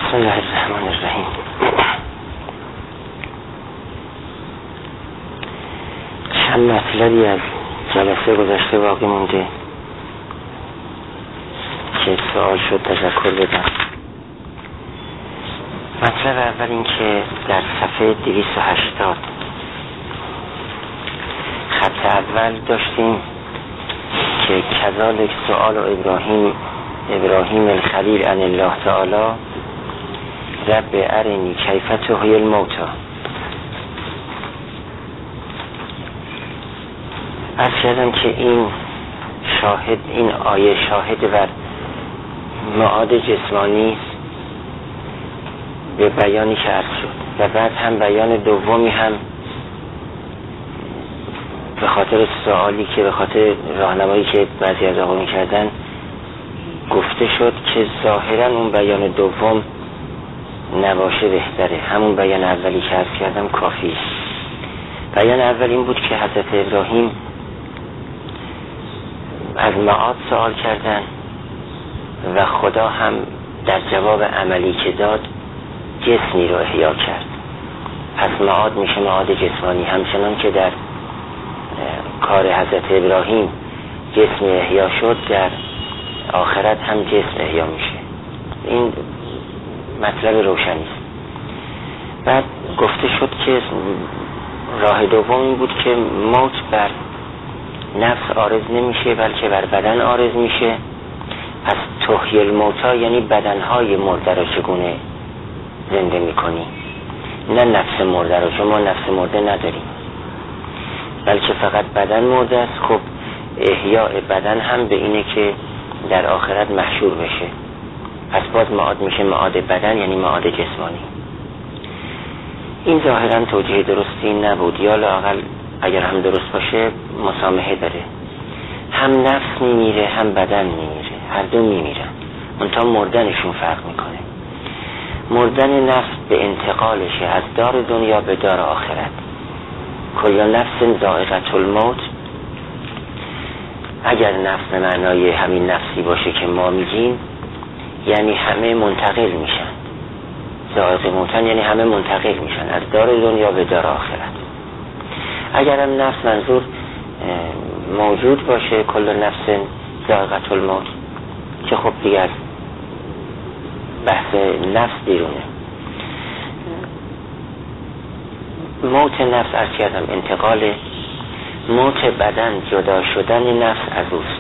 بسم الله الرحمن الرحیم. چند مطلبی از جلسه گذشته باقی مونده که سوال شد تذکر بدم. مطلب اول این که در صفحه 280 خط اول داشتیم که کذالک سؤال ابراهیم الخلیل عن الله تعالی رب ارنی کیف تحیی الموتی. عرض کردم که این آیه شاهد بر معاد جسمانی است به بیانی که عرض شد و بعد هم بیان دومی هم به خاطر سوالی که به خاطر راهنمایی که بعضی از آقا می‌کردن گفته شد که ظاهرا اون بیان دوم نباشه بهتره، همون بیان اولی که عرض کردم کافی است. بیان اول این بود که حضرت ابراهیم از معاد سوال کردن و خدا هم در جواب عملی که داد جسمی رو احیا کرد. پس معاد میشه معاد جسمانی، همچنان که در کار حضرت ابراهیم جسم احیا شد در آخرت هم جسم احیا میشه. این مطلب روشنی است. بعد گفته شد که راه دوم این بود که موت بر نفس عارض نمیشه بلکه بر بدن عارض میشه. پس تحیی الموتی یعنی بدنهای مرده رو چگونه زنده میکنی، نه نفس مرده رو، چون ما نفس مرده نداریم بلکه فقط بدن مرده است. خب احیاء بدن هم به اینه که در آخرت محشور بشه. پس باز معاد میشه معاد بدن یعنی معاد جسمانی. این ظاهرا توجیه درستی نبود، یا لااقل اگر هم درست باشه مسامحه داره. هم نفس میمیره هم بدن میمیره، هر دو میمیرن، منتها مردنشون فرق میکنه. مردن نفس به انتقالشه از دار دنیا به دار آخرت. کل نفس ذائقة الموت، اگر نفس به معنای همین نفسی باشه که ما میگیم یعنی همه منتقل میشن. ذائقه موتن یعنی همه منتقل میشن از دار دنیا به دار آخرت. اگر هم نفس منظور موجود باشه کل نفس ذائقة الموت، که خب دیگر بحث نفس بیرونه. موت نفس عرض کردم انتقال، موت بدن جدا شدن نفس از اوست.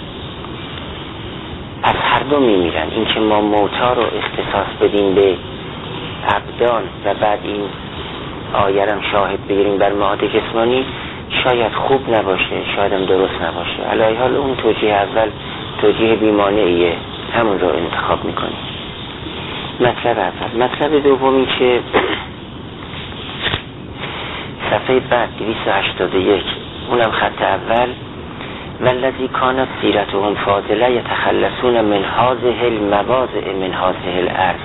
پس هر دو میمیرن. این که ما موتا رو اختصاص بدیم به ابدان و بعد این آیرم شاهد بگیریم بر معاد جسمانی شاید خوب نباشه، شاید هم درست نباشه. علی حال اون توجیه اول توجیه بیمانعیه، همون رو انتخاب میکنیم. مطلب اول. مطلب دومی که صفحه بعد 281 اونم خط اول، والذی کانت سیرتهم فاضله یتخلصون من هذه المواضع من هذه الارض.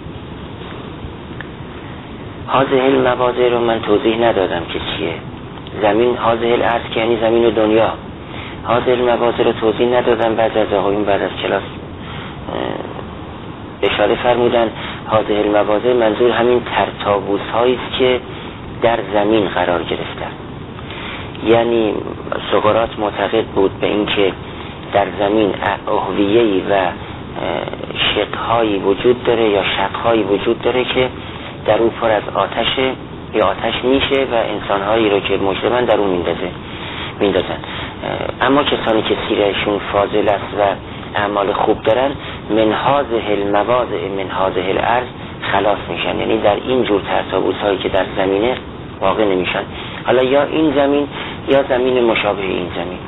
هذه المواضع رو من توضیح ندادم که چیه. زمین هذه الارض که یعنی زمین و دنیا. هذه المواضع رو توضیح ندادم. بعد از آقایون بعد از کلاس اشاره فرمودن هذه المواضع منظور همین ترتابوس هایی است که در زمین قرار گرفتن. یعنی سقراط معتقد بود به این که در زمین احویه‌ای و شقهایی وجود داره یا شقهایی وجود داره که در اون پر از آتشه یا آتش میشه و انسانهایی رو که مجرمن در اون میندازن. اما کسانی که سیرشون فاضل است و اعمال خوب دارن من هذه المواضع من هذه الارض خلاص میشن، یعنی در این جور ترتابوس هایی که در زمینه واقع نمیشن. حالا یا این زمین یا زمین مشابه این زمین.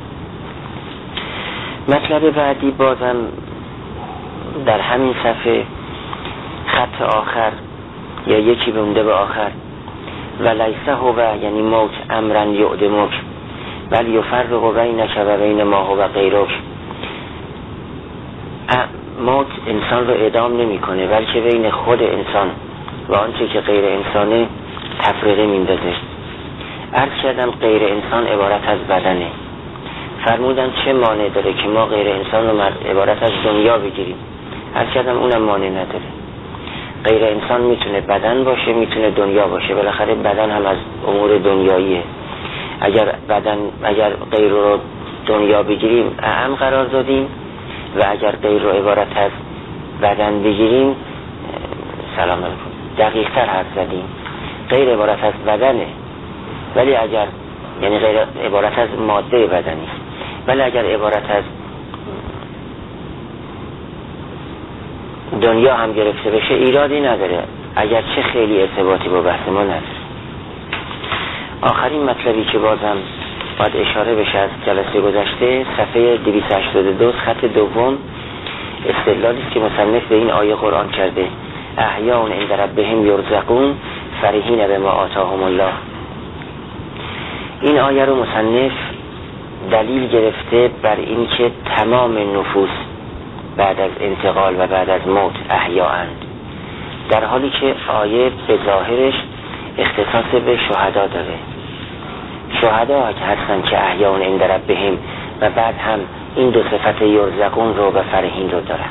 مطلب بعدی بازم در همین صفحه خط آخر یا یکی بمونده به آخر، و لیسه هو یعنی موت امرن یعدمک بل یفرق بینک و بین ما هو غیرک. موت انسان رو اعدام نمی کنه بلکه بین خود انسان و آنچه که غیر انسانه تفرقه میندازه. عرض کردم غیر انسان عبارت از بدنه. فرمودن چه مانع داره که ما غیر انسان رو عبارت از دنیا بگیریم؟ عرض کردم اونم مانع نداره. غیر انسان میتونه بدن باشه، میتونه دنیا باشه، بالاخره بدن هم از امور دنیاییه. اگر غیر رو دنیا بگیریم اعم قرار دادیم و اگر غیر رو عبارت از بدن بگیریم سلام علیکم دقیق تر حرف زدیم. غیر عبارت از بدنه، ولی اگر یعنی غیر عبارت از ماده بدنی، ولی اگر عبارت از دنیا هم گرفته بشه ایرادی نداره، اگر چه خیلی ارتباطی با بحث ما نداره. آخرین مطلبی که بازم باید اشاره بشه از جلسه گذشته، صفحه 282 خط دوم، استدلالی است که مصنف به این آیه قرآن کرده: احیاء عند ربهم یرزقون فرحین بما آتاهم الله. این آیه رو مصنف دلیل گرفته بر این که تمام نفوس بعد از انتقال و بعد از موت احیاءند، در حالی که آیه به ظاهرش اختصاص به شهدا داره. شهدا که هستن که احیاء عند ربهم و بعد هم این دو صفت یرزقون رو و فرحین رو دارن.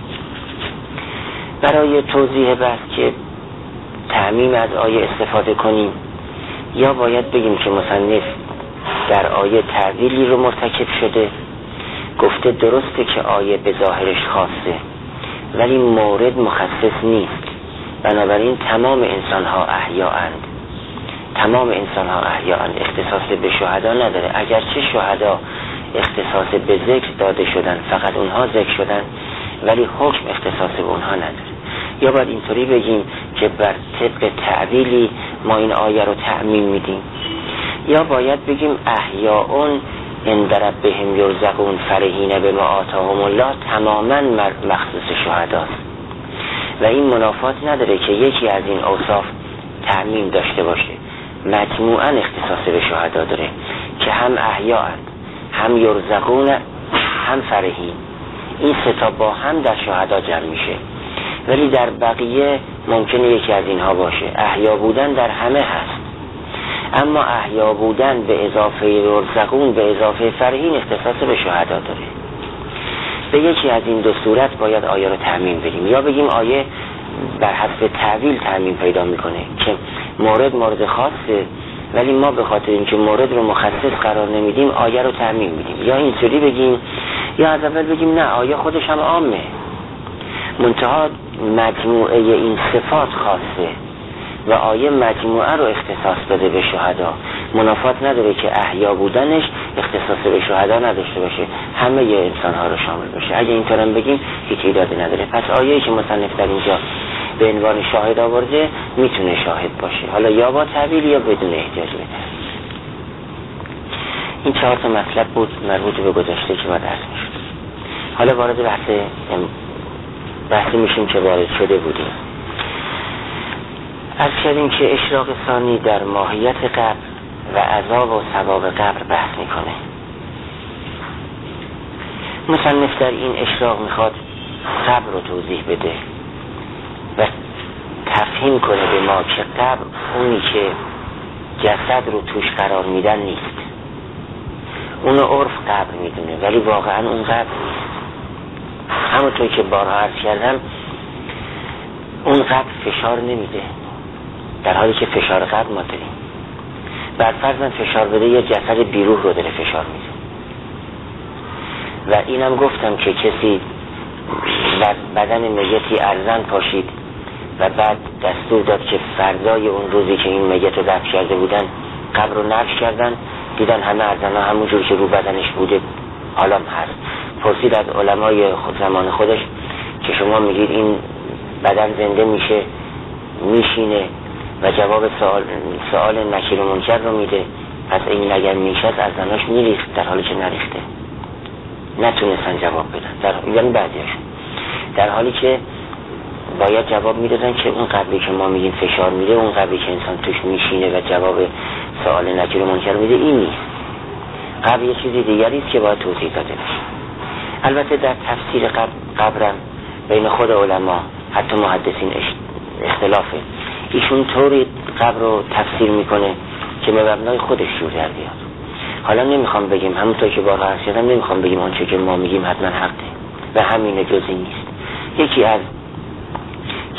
برای توضیح بحث که تعمیم از آیه استفاده کنیم، یا باید بگیم که مصنف در آیه تعبیری رو مرتکب شده، گفته درسته که آیه به ظاهرش خاصه ولی مورد مخصص نیست، بنابراین تمام انسان ها احیاءند. تمام انسان ها احیاءند، اختصاص به شهدا نداره. اگرچه شهدا اختصاص به ذکر داده شدن، فقط اونها ذکر شدن، ولی حکم اختصاص به اونها نداره. یا باید اینطوری بگیم که بر طبق تعبیری ما این آیه رو تعمیم میدیم، یا باید بگیم احیاءون عند ربهم یرزقون فرحین بما آتاهم الله تماما مخصوص شهداست و این منافات نداره که یکی از این اوصاف تعمیم داشته باشه. مجموعاً اختصاص به شهدا داره که هم احیاءند، هم یرزقون، هم فرحین. این سه تا با هم در شهدا جمع میشه، ولی در بقیه ممکنه یکی از اینها باشه. احیا بودن در همه هست، اما احیا بودن به اضافه یرزقون به اضافه فرحین اختصاص به شهدا داره. به یکی از این دو صورت باید آیه رو تعمیم بدیم، یا بگیم آیه بر حسب تعویل تعمیم پیدا میکنه که مورد خاصه، ولی ما به خاطر اینکه مورد رو مخصص قرار نمیدیم آیه رو تعمیم میدیم. یا اینطوری بگیم، یا از اول بگیم نه آیه خودش هم عامه، منتها مجموعه این صفات خاصه و آیه مجموعه رو اختصاص داده به شهدا. منافات نداره که احیا بودنش اختصاص به شهدا نداشته باشه، همه انسان ها رو شامل باشه. اگه اینطور هم بگیم هیچ ایرادی نداره. پس آیه‌ای که مصنف در اینجا به عنوان شاهد آورده میتونه شاهد باشه، حالا یا با تعبیر یا بدون احتیاج به تعبیر. این 4 تا مطلب بود مربوط به گذشته که ما درس می‌شد. حالا وارد بحثی میشیم که وارد شده بودیم. عرض کردیم که اشراق ثانی در ماهیت قبر و عذاب و ثواب قبر بحث میکنه. مصنف در این اشراق میخواد قبر رو توضیح بده و تفهیم کنه به ما که قبر اونی که جسد رو توش قرار میدن نیست. اونو عرف قبر میدونه ولی واقعا اون قبر نیست. همونطور که بارها عرض کردم اون قبر فشار نمیده، در حالی که فشار قبر ما داریم. بر فرضاً فشار بده یه جسد بیروح رو داره فشار میده. و اینم گفتم که کسی بر بدن میتی ارزن پاشید و بعد دستور داد که فردای اون روزی که این میت رو دفن کرده بودن قبر رو نقش کردن، دیدن همه ارزن ها همون جور که رو بدنش بوده حالا هست. پرسید از علمای زمان خودش که شما میگید این بدن زنده میشه میشینه و جواب سوال نکیر و منکر رو میده، پس این اگر میشه از زناش میریخت در حالی که نریخته، نتونستن جواب بدن، یعنی بعدیشون در حالی که باید جواب میدادن که اون قبری که ما میگیم فشار میده، اون قبری که انسان توش میشینه و جواب سوال نکیر و منکر میده این نیست. قبر یه چیزی دیگری است که باید توضیح داده بشه. البته در تفسیر قبرم بین خود علما حتی محدثین اختلافه. ایشون طوری قبر رو تفسیر میکنه که به مبنای خودش جور در بیاد. حالا نمیخوام بگیم، همونطور که بارها عرض کردم، نمیخوام بگیم آنچه که ما میگیم حتما حقه و همین جزئی نیست. یکی از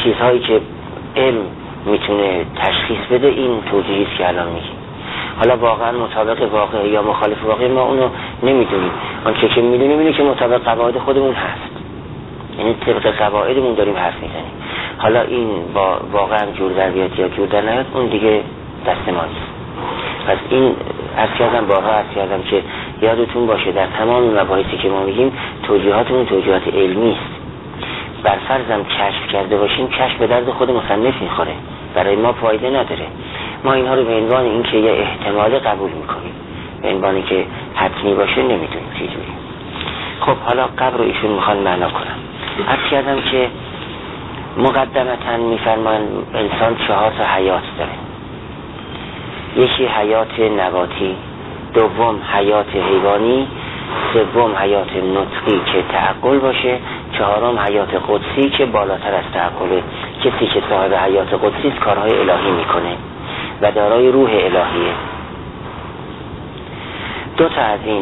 چیزهایی که علم میتونه تشخیص بده این توجیهی است که الان میگیم. حالا واقعا مطابق واقع یا مخالف واقع ما اونو نمیدونیم. آنچه که میدونیم اینه که مطابق قواعد خودمون هست، یعنی طبق قواعدمون داریم حرف میزنیم. حالا این با واقعا جور در بیاد یا جور در نیاد اون دیگه دست ما نیست. پس این عرض کردم که یادتون باشه در تمام مباحثی که ما میگیم توجیهاتمون توجیهات علمی است. بر فرضم کشف کرده باشیم کشف به درد خود مصنف میخوره، برای ما فایده نداره. ما اینها رو به عنوان اینکه یه احتمال قبول میکنیم، به عنوانی که حتمی باشه نمیدونیم چجوری. خب حالا قبر رو ایشون میخوان معنا کنم. عرض کردم که مقدمتاً میفرمان انسان 4 حیات داره. یکی حیات نباتی، دوم حیات حیوانی، سوم حیات نطقی که تعقل باشه، چهارم حیات قدسی که بالاتر از تعقله. کسی که صاحب حیات قدسی است کارهای الهی میکنه و دارای روح الهیه. 2 از این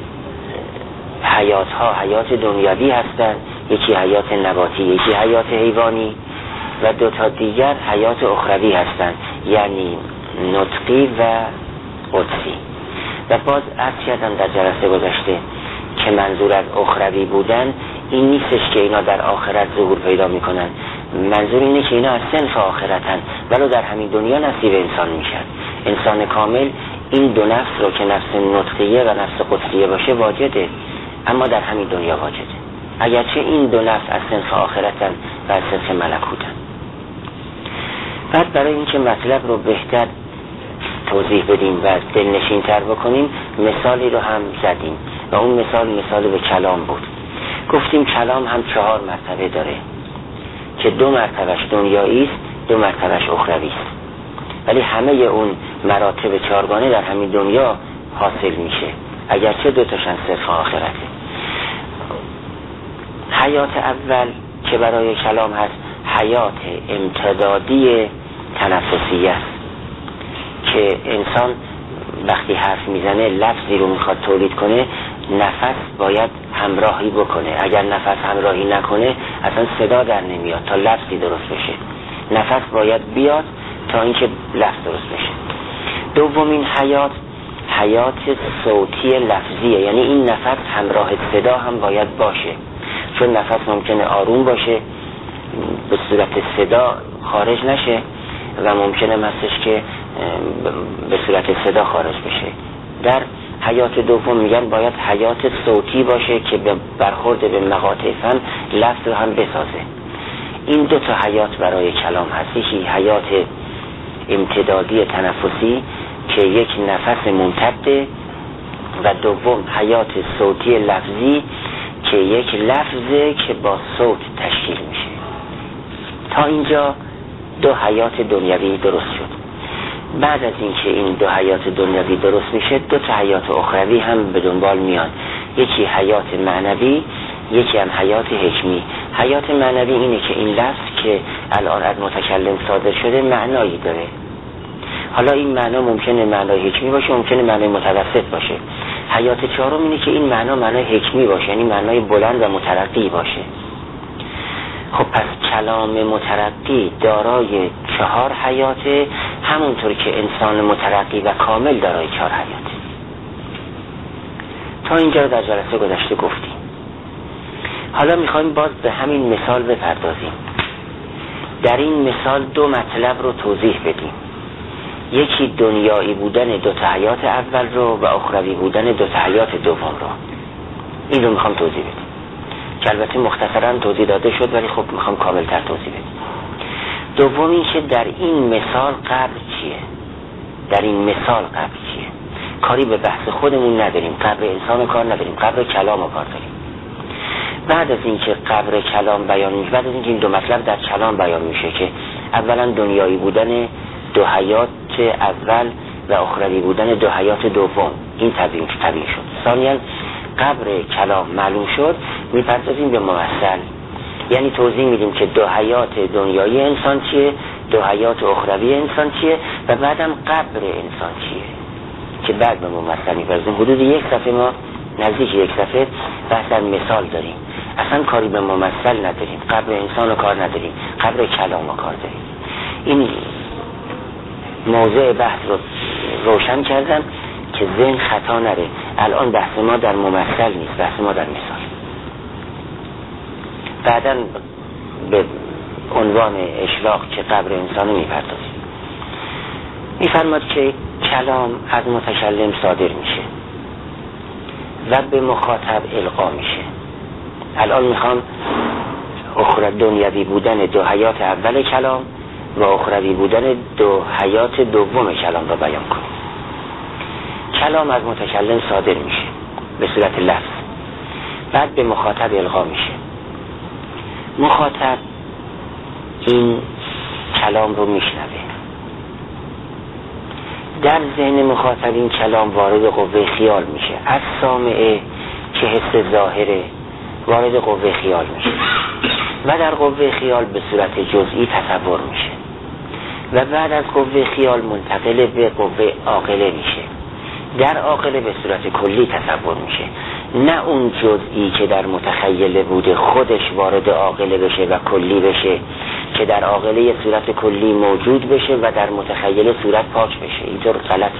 حیات ها حیات دنیوی هستند، یکی حیات نباتی یکی حیات حیوانی، و 2 دیگر حیات اخروی هستند، یعنی نطقی و قدسی. و باز عرض کردم در جلسه گذشته که منظور از اخروی بودن این نیستش که اینا در آخرت ظهور پیدا میکنن، منظور اینه که اینا از صنف آخرتن ولو در همین دنیا نصیب انسان میشن. انسان کامل این 2 نفس رو که نفس نطقیه و نفس قدسیه باشه واجده، اما در همین دنیا واجده، اگرچه این 2 نفس از صنف آخرتن و از صنف ملکوتن. بعد برای اینکه مطلب رو بهتر توضیح بدیم و دلنشین تر بکنیم مثالی رو هم زدیم و اون مثال به کلام بود. گفتیم کلام هم 4 مرتبه داره که 2 مرتبهش دنیایی است، 2 مرتبهش اخروی است، ولی همه اون مراتب 4گانه در همین دنیا حاصل میشه، اگرچه 2 تاشن صرف آخرته. حیات اول که برای کلام هست حیات امتدادی تنفسی است که انسان وقتی حرف میزنه لفظی رو میخواد تولید کنه نفس باید همراهی بکنه، اگر نفس همراهی نکنه اصلا صدا در نمیاد تا لفظی درست بشه. نفس باید بیاد تا اینکه لفظ درست بشه. دومین حیات صوتی لفظیه، یعنی این نفس همراه صدا هم باید باشه، چون نفس ممکنه آروم باشه به صورت صدا خارج نشه و ممکنه هستش که به صورت صدا خارج بشه. در حیات دوم میگن باید حیات صوتی باشه که به برخورد به مقاطع فم لفظ رو هم بسازه. این 2 حیات برای کلام هست، یکی حیات امتدادی تنفسی که یک نفس ممتده و دوم حیات صوتی لفظی که یک لفظه که با صوت تشکیل میشه. تا اینجا 2 حیات دنیوی درست شد. بعد از اینکه این 2 حیات دنیوی درست میشه 2 حیات اخروی هم به دنبال میان، یکی حیات معنوی یکی هم حیات حکمی. حیات معنوی اینه که این لفظ که الان از متکلم صادر شده معنایی داره. حالا این معنا ممکنه معنای حکمی باشه، ممکنه معنای متوسط باشه. حیات 4 اینه که این معنا معنای حکمی باشه، یعنی معنای بلند و مترقی باشه. خب پس کلام مترقی دارای 4 حیاته، همونطور که انسان مترقی و کامل دارای 4 حیاته. تا اینجا رو در جلسه گذشته گفتیم. حالا میخوایم باز به همین مثال بپردازیم. در این مثال 2 مطلب رو توضیح بدیم، یکی دنیایی بودن 2 حیات اول رو و اخروی بودن 2 حیات دوم رو. این رو میخوام توضیح بدیم که البته مختصرا توضیح داده شد ولی خب میخوام کاملتر توضیح بدیم. دوم این که در این مثال قبر چیه؟ در این مثال قبر چیه؟ کاری به بحث خودمون نداریم، قبر انسان کار نداریم، قبر کلام کار داریم. بعد از اینکه قبر کلام بیان میشه، بعد از اینکه این 2 مطلب در کلام بیان میشه که اولا دنیایی بودن 2 حیات اول و اخروی بودن 2 حیات دوم، این طبیعی شد. ثانیاً قبر کلام معلوم شد، میپردازیم به ممثل، یعنی توضیح میدیم که 2 حیات دنیایی انسان چیه، 2 حیات اخروی انسان چیه و بعدم قبر انسان چیه که بعد به ممثل میپردازیم. حدود 1 صفحه ما نزدیک 1 صفحه بحث مثال داریم. اصلا کاری به ممثل نداریم، قبر انسان رو کار نداریم، قبر کلام رو کار داریم. این موضوع بحث رو روشن کردم که ذهن خطا نره. الان بحث ما در ممثل نیست، بحث ما در مثال. بعداً به عنوان اشراق که قبر انسان رو میپردازیم. میفرماد که کلام از متکلم صادر میشه و به مخاطب القا میشه. الان میخوام اخروی دنیوی بودن دو حیات اول کلام و اخروی بودن دو حیات دوم کلام رو بیان کنم. کلام از متکلم صادر میشه به صورت لفظ، بعد به مخاطب القا میشه. مخاطب این کلام رو میشنوه. در ذهن مخاطب این کلام وارد قوه خیال میشه. از سامعه که حس ظاهره وارد قوه خیال میشه و در قوه خیال به صورت جزئی تصور میشه و بعد از قوه خیال منتقل به قوه عاقله میشه. در عاقله به صورت کلی تصور میشه، نه اون جزئی که در متخیله بوده خودش وارد عاقله بشه و کلی بشه که در عاقله صورت کلی موجود بشه و در متخیله صورت پاک بشه. اینطور غلطه.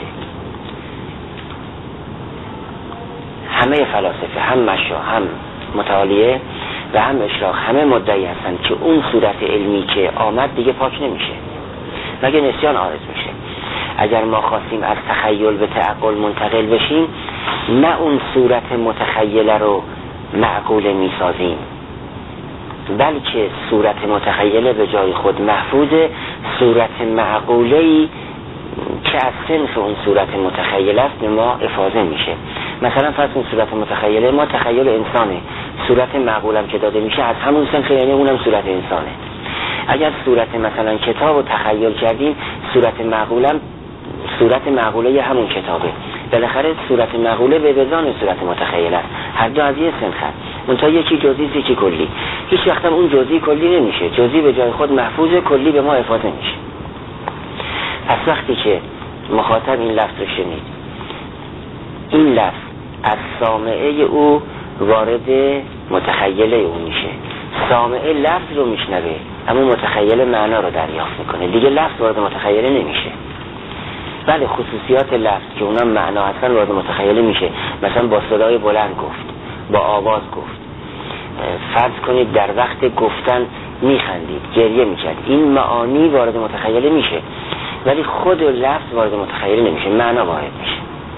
همه فلاسفه، هم مشا، هم متعالیه و هم اشراق، همه مدعی هستن که اون صورت علمی که آمد دیگه پاک نمیشه مگه نسیان عارض میشه. اگر ما خواستیم از تخیل به تعقل منتقل بشیم، نه اون صورت متخیله رو معقول میسازیم، بلکه صورت متخیله به جای خود محفوظه، صورت معقوله‌ای که از صنف اون صورت متخیله است به ما افاضه میشه. مثلا فرض کن صورت متخیله ما تخیل انسانه، صورت معقولم که داده میشه از همون صنف، یعنی اونم صورت انسانه. اگر صورت مثلا کتاب رو تخیل کردیم، صورت معقوله همون کتابه. بالاخره صورت معقوله به وزان صورت متخیله است، هر دو از یه سنخ هست، منتها یکی جزئی یکی کلی. هیچ وقت اون جزئی کلی نمیشه، جزئی به جای خود محفوظه، کلی به ما افاضه میشه. پس وقتی که مخاطب این لفظ رو شنید، این لفظ از سامعه او وارد متخیله او میشه. سامعه لفظ رو میشنوه اما متخیله معنا رو دریافت میکنه، دیگه لفظ وارد متخیله نمیشه. بله خصوصیات لفظ که اونم معنا هستن وارد متخیله میشه. مثلا با صدای بلند گفت، با آواز گفت، فرض کنید در وقت گفتن میخندید، گریه میکرد، این معانی وارد متخیله میشه، ولی خود لفظ وارد متخیله نمیشه، معنا وارد میشه.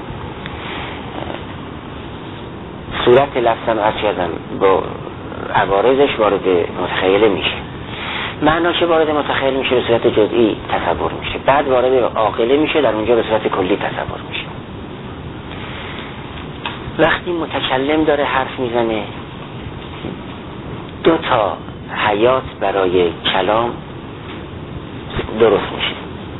صورت لفظ هم از کردم با عوارضش وارد متخیله میشه. معنا که وارد متخیل میشه به صورت جزئی تصور میشه، بعد وارد عاقله میشه، در اونجا به صورت کلی تصور میشه. وقتی متکلم داره حرف میزنه، دو تا حیات برای کلام درست میشه.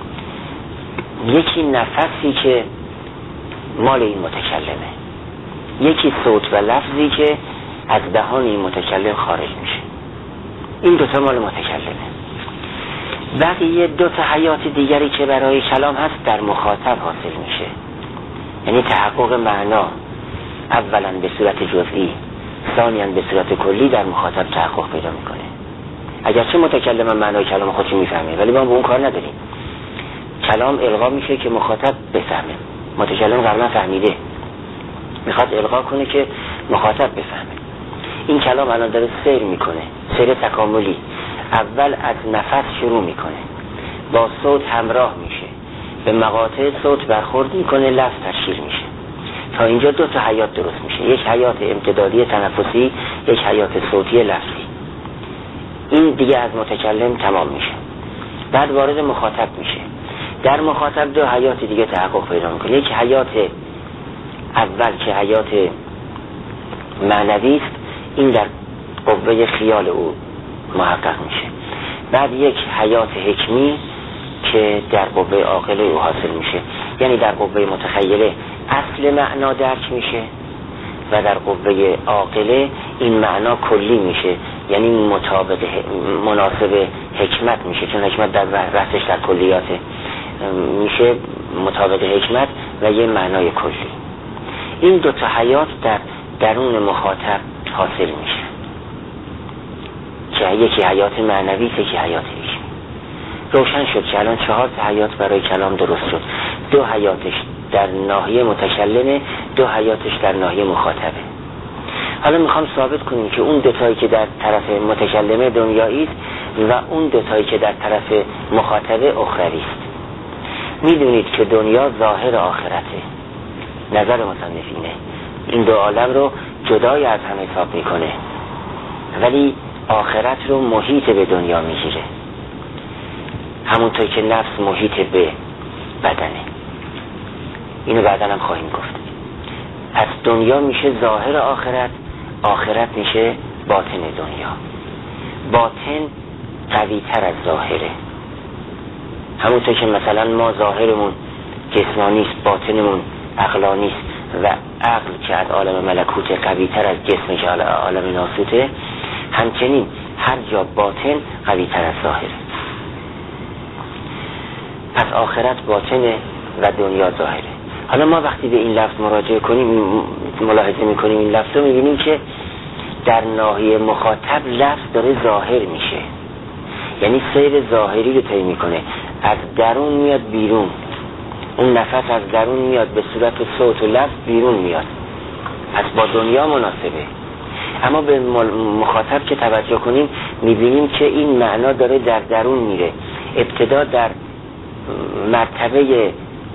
یکی نفسی که مال این متکلمه، یکی صوت و لفظی که از دهان این متکلم خارج میشه. این دوتا مال متکلمه. بقیه دوتا حیات دیگری که برای کلام هست در مخاطب حاصل میشه، یعنی تحقق معنا اولا به صورت جزئی، ثانیاً به صورت کلی در مخاطب تحقق پیدا میکنه. اگرچه متکلم معنای کلام خودش میفهمه، ولی ما به اون کار نداریم. کلام القا میشه که مخاطب بفهمه. متکلم قبلا فهمیده، میخواد القا کنه که مخاطب بفهمه. این کلام الان داره سیر میکنه، سیر تکاملی. اول از نفس شروع میکنه، با صوت همراه میشه، به مقاطع صوت برخورد میکنه، لفظ تشکیل میشه. تا اینجا دو تا حیات درست میشه، یک حیات امتدادی تنفسی، یک حیات صوتی لفظی. این دیگه از متکلم تمام میشه. بعد وارد مخاطب میشه، در مخاطب دو حیات دیگه تحقق پیدا میکنه. یک حیات اول که حیات معنوی است، این در قوه خیال او محقق میشه. بعد یک حیات حکمی که در قوه عاقله او حاصل میشه، یعنی در قوه متخیله اصل معنا درک میشه و در قوه عاقله این معنا کلی میشه، یعنی مطابق مناسب حکمت میشه، چون حکمت در بحثش در کلیات میشه مطابق حکمت و یه معنای کلی. این دو تا حیات در درون مخاطب حاصل میشه. یکی حیات معنوی، یکی حیات علمی. روشن شد که الان 4 حیات برای کلام درست شد. 2 حیاتش در ناحیه متکلمه، 2 حیاتش در ناحیه مخاطبه. حالا میخوام ثابت کنیم که اون 2 تایی که در طرف متکلمه دنیایی است و اون 2 تایی که در طرف مخاطبه اخروی است. میدونید که دنیا ظاهر آخرته. نظر مصنف اینه، این 2 عالم رو جدای از هم حساب میکنه، ولی آخرت رو محیط به دنیا میگیره، همونطور که نفس محیط به بدنه. اینو بعداً هم خواهیم گفت. از دنیا میشه ظاهر آخرت، آخرت میشه باطن دنیا. باطن قوی تر از ظاهره. همونطور که مثلا ما ظاهرمون جسمانی است، باطنمون عقلانی است و عقل که از عالم ملکوت قوی تر از جسم که عالم ناسوته، همچنین هر جا باطن قوی تر از ظاهره. پس آخرت باطنه و دنیا ظاهره. حالا ما وقتی به این لفظ مراجعه کنیم، ملاحظه میکنیم این لفظ رو، میبینیم که در ناحیه مخاطب لفظ داره ظاهر میشه، یعنی سیر ظاهری رو طی میکنه، از درون میاد بیرون، اون نفس از درون میاد به صورت صوت و لفظ بیرون میاد، پس با دنیا مناسبه. اما به مخاطب که توجه کنیم میبینیم که این معنا داره در درون میره، ابتدا در مرتبه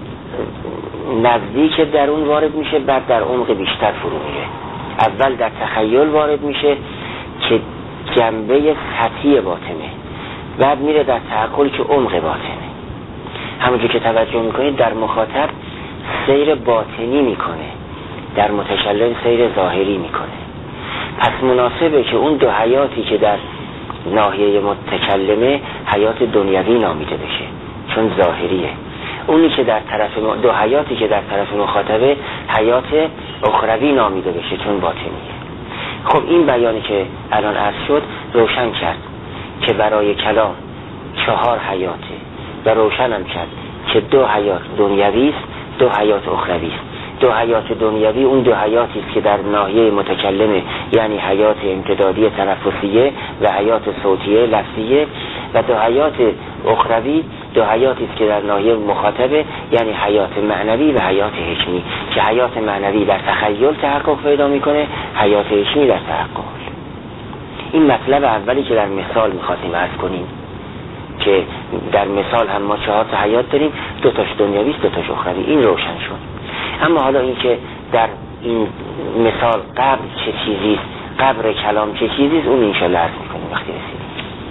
نزدیک درون وارد میشه، بعد در عمق بیشتر فرو میره. اول در تخیل وارد میشه که جنبه سطحی باطنه، بعد میره در تعقل که عمق باطنه. همونجور که توجه میکنید در مخاطب سیر باطنی میکنه، در متکلم سیر ظاهری میکنه. پس مناسبه که اون 2 حیاتی که در ناحیه متکلمه حیات دنیوی نامیده بشه چون ظاهریه، اونی که در طرف 2 حیاتی که در طرف مخاطبه حیات اخروی نامیده بشه چون باطنیه. خب این بیانی که الان عرض شد روشن کرد که برای کلام 4 حیاته و روشن هم کرد که 2 حیات دنیوی است، 2 حیات اخروی است. 2 حیات دنیوی اون 2 حیاتی است که در ناحیه متکلمه، یعنی حیات امتدادی تنفسیه و حیات صوتیه لفظیه، و 2 حیات اخروی 2 حیاتی است که در ناحیه مخاطبه، یعنی حیات معنوی و حیات حکمی، که حیات معنوی در تخیل تحقق پیدا میکنه، حیات حکمی در تحقق. این مطلب اولی که در مثال میخواستیم عرض کنیم که در مثال هم ما 4 حیات داریم، 2 تاش دنیوی است، 2 تاش اخروی. این روشن شد. اما حالا این که در این مثال قبر چه چیزیست، قبر کلام چه چیزیست، اون انشاءالله عرض میکنیم وقتی رسیدیم.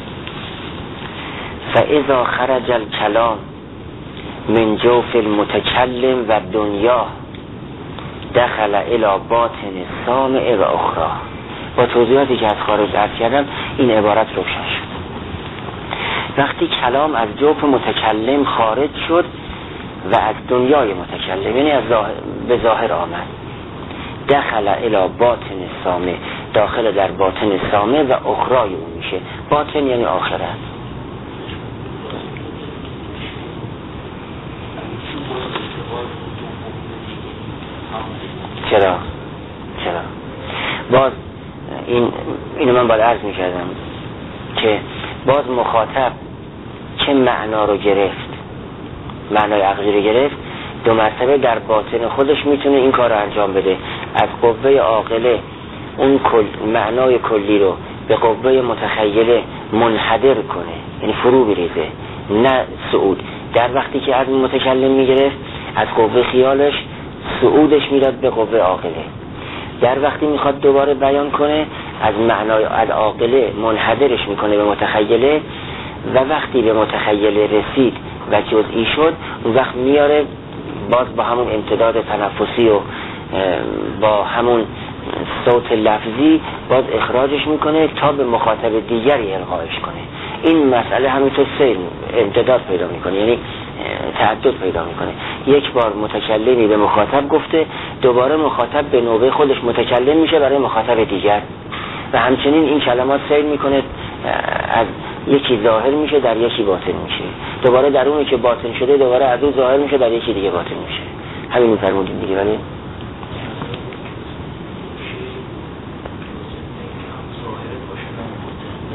فاذا خرج الكلام من جوف المتكلم و دنیا دخل الى باطن السامع و اخرى. با توضیحاتی که از خارج عرض کردم این عبارت روشن شد. وقتی کلام از جوف متکلم خارج شد و از دنیای متکلم، یعنی به ظاهر آمد، دخل الى باطن السامع، داخل در باطن سامع و اخرای اون میشه. باطن یعنی آخرت. چرا؟ باز اینو من باید عرض میکردم که باز مخاطب چه معنا رو گرفت، معنای عقلی رو گرفت، 2 مرتبه در باطن خودش میتونه این کار رو انجام بده. از قوه عاقله اون معنای کلی رو به قوه متخیله منحدر کنه، یعنی فرو بریزه، نه صعود. در وقتی که از متکلم میگرفت از قوه خیالش صعودش میداد به قوه عاقله. در وقتی میخواد دوباره بیان کنه از معنای عاقله منحدرش میکنه به متخیله، و وقتی به متخیله رسید و جزئی شد اون وقت میاره باز با همون امتداد تنفسی و با همون صوت لفظی باز اخراجش میکنه تا به مخاطب دیگری القایش کنه. این مسئله همینطور سیر امتداد پیدا میکنه، یعنی تعدد پیدا میکنه. یک بار متکلمی به مخاطب گفته، دوباره مخاطب به نوبه خودش متکلم میشه برای مخاطب دیگر، و همچنین این کلمات سیر میکنه، از یکی ظاهر میشه در یکی باطن میشه، دوباره در اونی که باطن شده دوباره از اون ظاهر میشه در یکی دیگه باطن میشه. همین میفرمودیم دیگه. ولی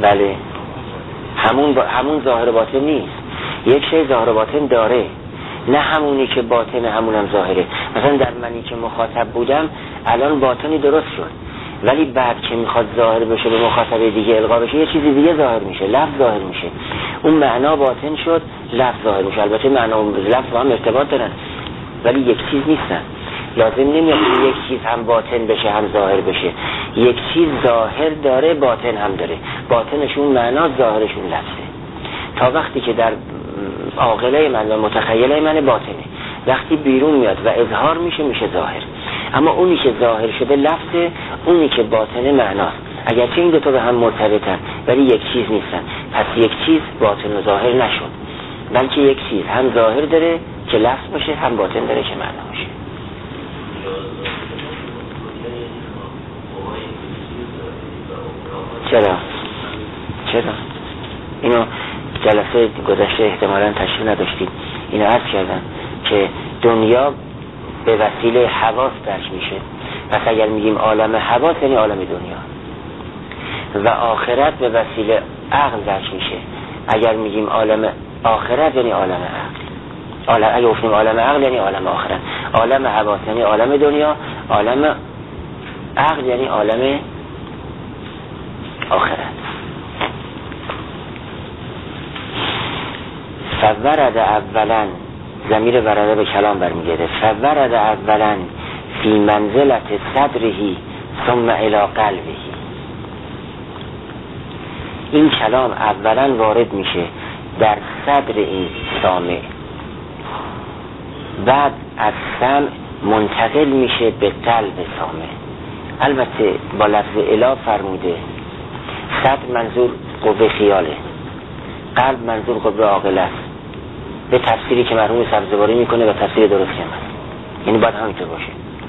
بله، همون ظاهر باطن نیست. یک شی ظاهر باطن داره، نه همونی که باطن همونم ظاهره. مثلا در منی که مخاطب بودم الان باطنی درست شد، ولی بعد که میخواد ظاهر بشه به مخاطب دیگه القا بشه یه چیزی دیگه ظاهر میشه، لفظ ظاهر میشه. اون معنا باطن شد، لفظ ظاهر میشه. البته معنا و لفظ با هم ارتباط دارن ولی یک چیز نیستن. لازم نمیاد که یک چیز هم باطن بشه هم ظاهر بشه. یک چیز ظاهر داره، باطن هم داره. باطنشون معنا، ظاهرشون لفظه. تا وقتی که در عاقله من و متخیله من باطنه، وقتی بیرون میاد و اظهار میشه میشه ظاهر. اما اونی که ظاهر شده لفظه، اونی که باطنه معناست. اگرچه این دو تا به هم مرتبطن ولی یک چیز نیستن. پس یک چیز باطن و ظاهر نشد، بلکه یک چیز هم ظاهر داره که لفظ باشه، هم باطن داره که معنا باشه. چرا؟ اینو جلسه گذشته احتمالاً تشریح نداشتید. اینو عرض کردم که دنیا به وسیله حواس درک میشه. پس اگر میگیم عالم حواس یعنی عالم دنیا، و آخرت به وسیله عقل درک میشه. اگر میگیم عالم آخرت یعنی عالم عقل. اگر گفتیم عالم عقل یعنی عالم آخرت. عالم حواس یعنی عالم دنیا، عالم عقل یعنی عالم آخرت. فورد اولا، ضمیر ورده به کلام برمیگرده. فورد اولا فی منزلت صدرهی ثم الی قلبهی. این کلام اولا وارد میشه در صدر این سامع، بعد از سمع منتقل میشه به قلب سامع. البته با لفظ الی فرموده. صدر منظور قوه خیاله، قلب منظور قوه عاقله است. به تفسیری که مرحوم سبزواری میکنه و تفسیر درست کنه، یعنی باید همینطور باشه.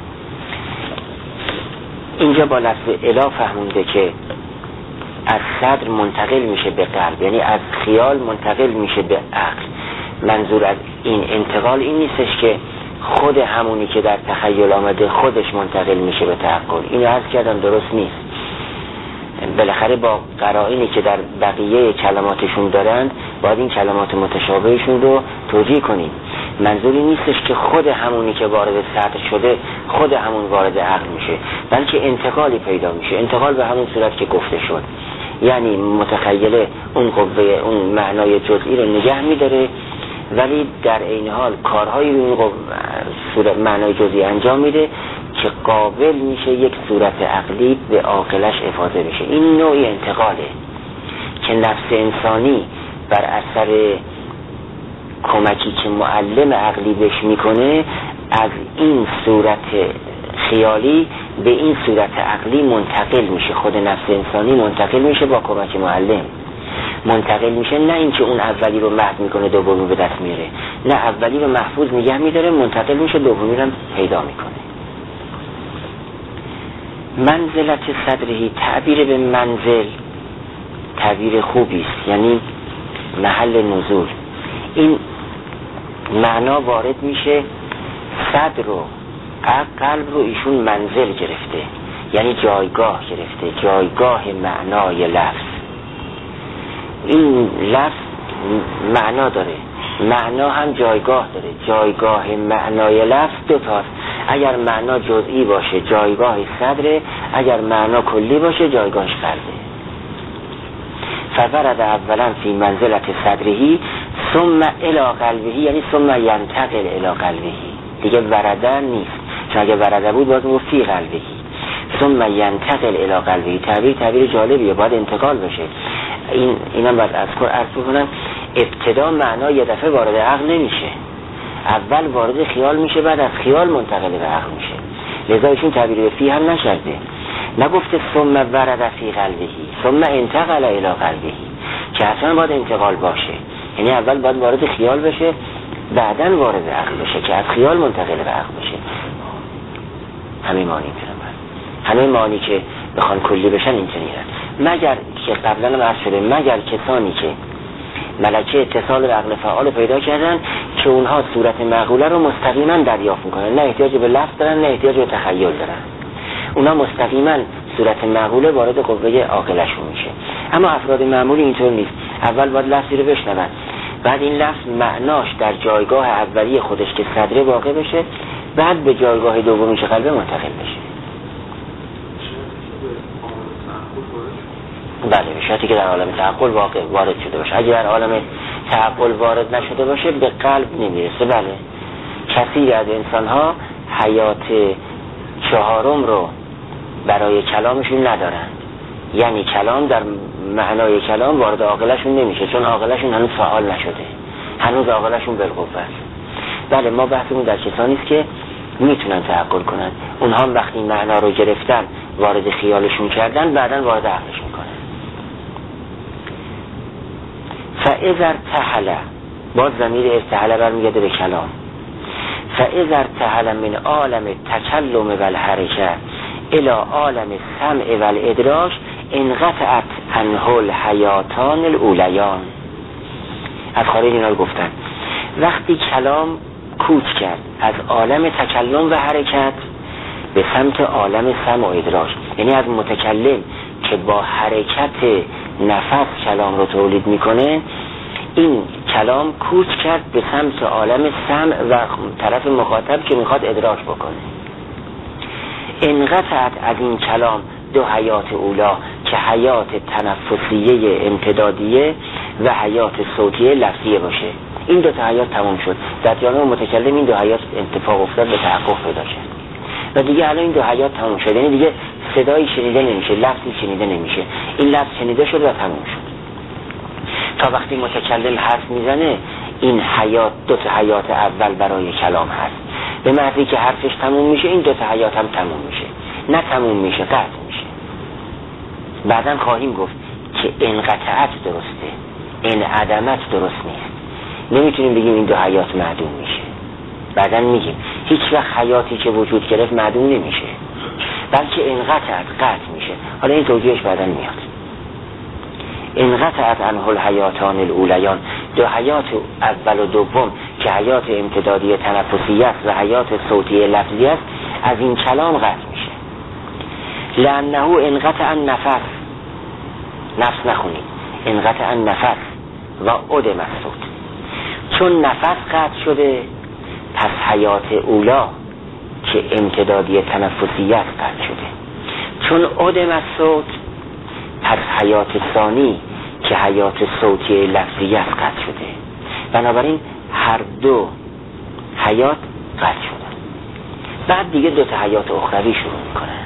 اینجا با لفظ الی فهمونده که از صدر منتقل میشه به قلب، یعنی از خیال منتقل میشه به عقل. منظور از این انتقال این نیستش که خود همونی که در تخیل آمده خودش منتقل میشه به تعقل. اینو عرض کردم درست نیست. بالاخره با قرائنی که در بقیه کلماتشون دارند باید این کلمات متشابهشون رو توجیه کنیم. منظوری نیستش که خود همونی که وارد صدر شده خود همون وارد عقل میشه، بلکه انتقالی پیدا میشه. انتقال به همون صورت که گفته شد، یعنی متخیله اون قوه، اون معنای جزئی رو نگه میداره ولی در عین حال کارهایی رو اون صورت معنای جزئی انجام میده که قابل میشه یک صورت عقلی به عاقلش افاضه بشه. این نوعی انتقاله که نفس انسانی بر اثر کمکی که معلم عقلی بهش میکنه از این صورت خیالی به این صورت عقلی منتقل میشه. خود نفس انسانی منتقل میشه با کمک معلم، منتقل میشه. نه اینکه اون اولی رو محو میکنه دومی به دست میاره، نه اولی رو محفوظ نگه میداره منتقل میشه، دومی رو پیدا میکنه. منزلت صدرهی، تعبیر به منزل تعبیر خوبی است، یعنی محل نزول. این معنا وارد میشه. صدر رو قلب رو ایشون منزل گرفته، یعنی جایگاه گرفته، جایگاه معنای لفظ. این لفظ معنا داره، معنا هم جایگاه داره. جایگاه معنای لفظ دو تاست. اگر معنا جزئی باشه جایگاه صدره، اگر معنا کلی باشه جایگاهش قلبه. فورد اولا فی منزلت صدرهی ثم الی قلبهی، یعنی ثم ینتقل الی قلبهی. دیگه ورده نیست، چون اگه ورده بود باز میگفت فی قلبهی. ثم ینتقل الی قلبهی. تعبیر جالبیه، باید انتقال بشه. اینم باید عرض کنم. ابتدا معنا یه دفعه وارد عقل نمیشه، اول وارد خیال میشه، بعد از خیال منتقل به عقل میشه. لذا ایشون تعبیر به فی هم نشده، نگفته ثم ورد فی قلبهی ثم انتقل الی قلبهی، که اصلا باید انتقال باشه. یعنی اول باید وارد خیال بشه بعدن وارد عقل بشه که از خیال منتقل به عقل بشه. همه معانی همه معانی که بخوان کلی بشن اینطوریه. مگر که قبلا هم عرض شده، مگر کسانی که ملکه اتصال به عقل فعال پیدا کردن که اونها صورت معقوله رو مستقیما دریافت میکنن، نه احتیاج به لفظ دارن نه احتیاج به تخیل دارن. اونا مستقیما صورت معقوله وارد قوه عاقلشون میشه. اما افراد معمولی اینطور نیست. اول باید لفظی رو بشنون، بعد این لفظ معناش در جایگاه اولی خودش که صدره واقع بشه، بعد به جایگاه دومی که قلبه منتقل بشه. بله، به شرطی که در عالم تعقل واقع وارد شده باشه. اگر در عالم تعقل وارد نشده باشه به قلب نمیرسه. بله، کثیر از انسان‌ها حیات چهارم رو برای کلامشون ندارن، یعنی کلام در معنای کلام وارد عاقلشون نمیشه، چون عاقلشون هنوز فعال نشده، هنوز عاقلشون بالقوه است. بله، ما بحثمون در کسانی است که میتونن تعقل کنن. اونها وقتی معنا رو گرفتن وارد خیالشون کردن، بعدن وارد عقلشون کنن. فاذا ارتحل، باز ضمیر ارتحل برمیگرده به کلام. فاذا ارتحل من عالم التکلم والحرکه الى عالم السمع والادراک انقطعت عنه الحیاتان الاولیان. از خارج اینا رو گفتن. وقتی کلام کوچ کرد از عالم تکلم و حرکت به سمت عالم سمع و ادراک، یعنی از متکلم که با حرکت نفس کلام رو تولید میکنه، این کلام کوچ کرد به سمت عالم سمع و طرف مخاطب که میخواد ادراک بکنه. انقطعت از این کلام دو حیات اولا که حیات تنفسیه امتدادیه و حیات صوتیه لفظیه باشه. این دو تا حیات تمام شد. در جامعه متکلم این دو حیات اتفاق افتاد، به تحقق پیدا شد و دیگه الان این دو حیات تمام شد. یعنی دیگه صدایی شنیده نمیشه، لفظی شنیده نمیشه، این لفظ شنیده شد و تمام شد. تا وقتی متکلم حرف میزنه این حیات، دو تا حیات اول برای کلام هست، به معنی که حرفش تموم میشه این دو تا حیات هم تموم میشه. نه تموم میشه، قطع میشه. بعدن خواهیم گفت که انقطعت درسته، انعدمت درست نیست. نمیتونیم بگیم این دو حیات معدوم میشه. بعدن میگیم هیچ وقت حیاتی که وجود گرفت معدوم نمیشه، بلکه انقطعت، قطع میشه. حالا این توضیحش بعدن میاد. انقطعت عنه الحیاتان الاولیان، دو حیات اول و دوم که حیات امتدادی تنفسی است و حیات صوتی لفظی است، از این کلام قطع میشه. لانه انقطع النفس، نفس نخونید، انقطع النفس و عدم الصوت. چون نفس قطع شده پس حیات اولا که امتدادی تنفسی است قطع شده. چون عدم الصوت پس حیات ثانی که حیات صوتی لفظی است قطع شده. بنابراین هر دو حیات قطع شدن. بعد دیگه دو تا حیات اخروی شروع میکنن.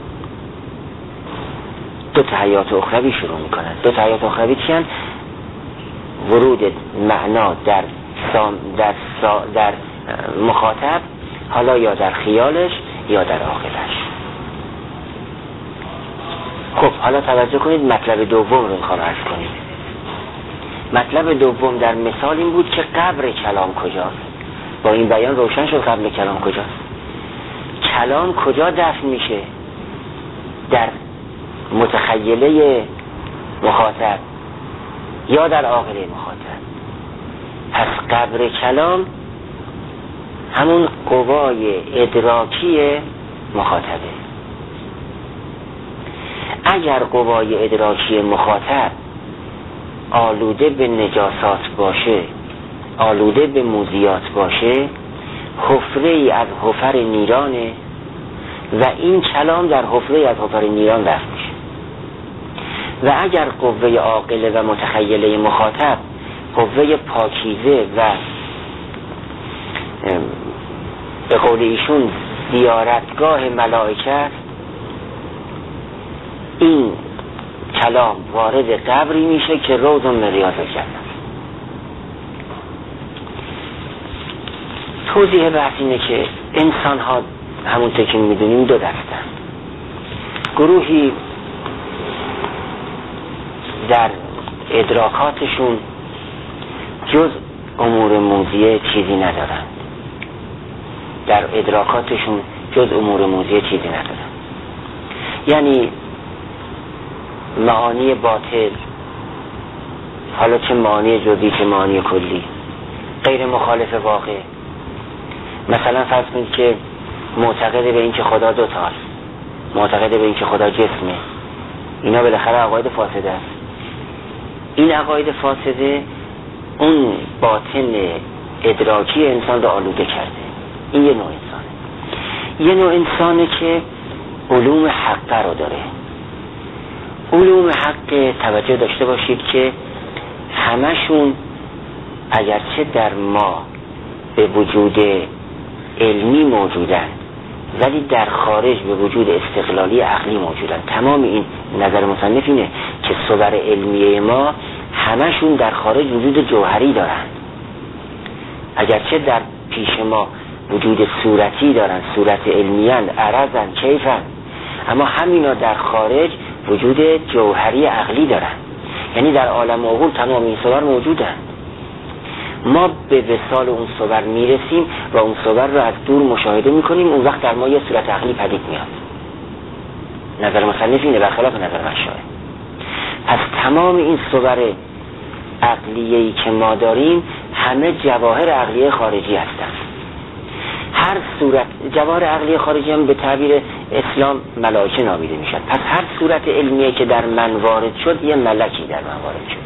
دو تا حیات اخروی شروع میکنن. دو تا حیات اخروی چیان؟ ورود معنا در مخاطب، حالا یا در خیالش یا در عاقلش. خب حالا توجه کنید، مطلب دوم رو میخوام عرض کنید. مطلب دوم در مثال این بود که قبر کلام کجاست. با این بیان روشن شد قبر کلام کجاست. کلام کجا دفن میشه؟ در متخیله مخاطب یا در عاقله مخاطب. پس قبر کلام همون قوای ادراکی مخاطبه. اگر قوای ادراکی مخاطب آلوده به نجاسات باشه، آلوده به موذیات باشه، حفره ای از حفر نیرانه و این کلام در حفره ای از حفر نیران دفن میشه. و اگر قوه عاقله و متخیله مخاطب قوه پاکیزه و به قول ایشون زیارتگاه ملائکه است، این کلام وارد قبری میشه که روض من ریاض الجنه. توضیح بحث اینه که انسان ها همونطور که میدونیم دو دستن. گروهی در ادراکاتشون جز امور موذیه چیزی ندارن. در ادراکاتشون جز امور موذیه چیزی ندارن. یعنی معانی باطل، حالا چه معانی جزئی چه معانی کلی، غیر مخالف واقع. مثلا فرض کنید که معتقد به این که خدا دوتاست، معتقد به این که خدا جسمه، اینا بالاخره عقاید فاسده است. این عقاید فاسده اون باطن ادراکی انسان رو آلوده کرده. این یه نوع انسانه. یه نوع انسانه که علوم حقه رو داره. علوم حق، توجه داشته باشید که همشون اگرچه در ما به وجود علمی موجودن ولی در خارج به وجود استقلالی عقلی موجودن. تمام این نظر مصنف اینه که صور علمیه ما همشون در خارج وجود جوهری دارن، اگرچه در پیش ما وجود صورتی دارن، صورت علمیان، عرضن، کیفن، اما همینا در خارج وجود جوهری عقلی دارن. یعنی در عالم عقول تمام این صور موجودن. ما به وصال اون صور میرسیم و اون صور رو از دور مشاهده میکنیم، اون وقت در ما یه صورت عقلی پدید میاد. نظر مصنف اینه، برخلاف نظر مشایخ. پس تمام این صور عقلیه‌ای که ما داریم همه جواهر عقلیه خارجی هستند. هر صورت جواهر عقلی خارجی هم به تعبیر اسلام ملائکه نامیده میشن. پس هر صورت علمیه که در من وارد شد یه ملکی در من وارد شد.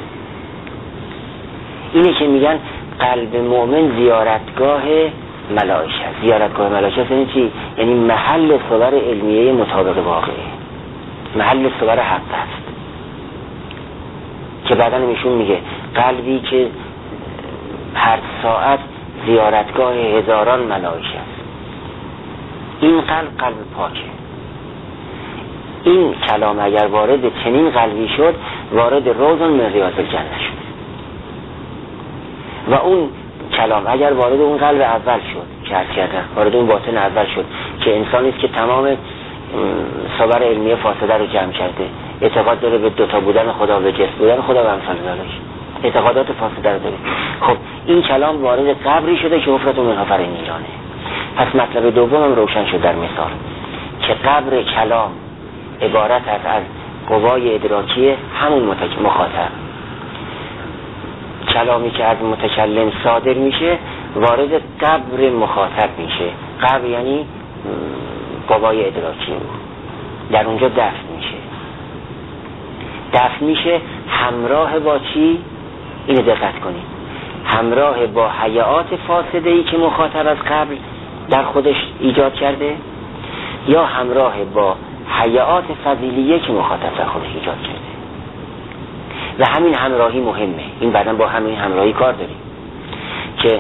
اینه که میگن قلب مؤمن زیارتگاه ملائکه است. زیارتگاه ملائکه است یعنی چی؟ یعنی محل صور علمیه مطابق واقعه، محل صور حق است. که بعدن ایشون میگه قلبی که هر ساعت زیارتگاه هزاران ملائکه است، این قلب پاکه. این کلام اگر وارد چنین قلبی شد وارد روض من ریاض الجنه شد. و اون کلام اگر وارد اون قلب اول شد که عرض کردم، وارد اون باطن اول شد که انسانی است که تمام صور علمیه فاسده رو جمع کرده، اعتقاد داره به دوتا بودن خدا، به جسم بودن خدا و امثال ذالک، اعتقادات فاسده رو داره. خب این کلام وارد قبری شده که حفرت من حفر نیرانه. پس مطلب دوم هم روشن شد در مثال که قبر کلام عبارت است از قوای ادراکی همون مخاطب. کلامی که از متکلم صادر میشه وارد قبر مخاطب میشه. قبر یعنی قوای ادراکی، در اونجا دفن میشه. دفن میشه همراه با چی؟ اینو دقت کنید، همراه با حیات فاسده ای که مخاطب از قبل در خودش ایجاد کرده، یا همراه با حیات فضیلیه که مخاطب در خودش ایجاد کرده. و همین همراهی مهمه. این بعداً با همین همراهی کار داریم که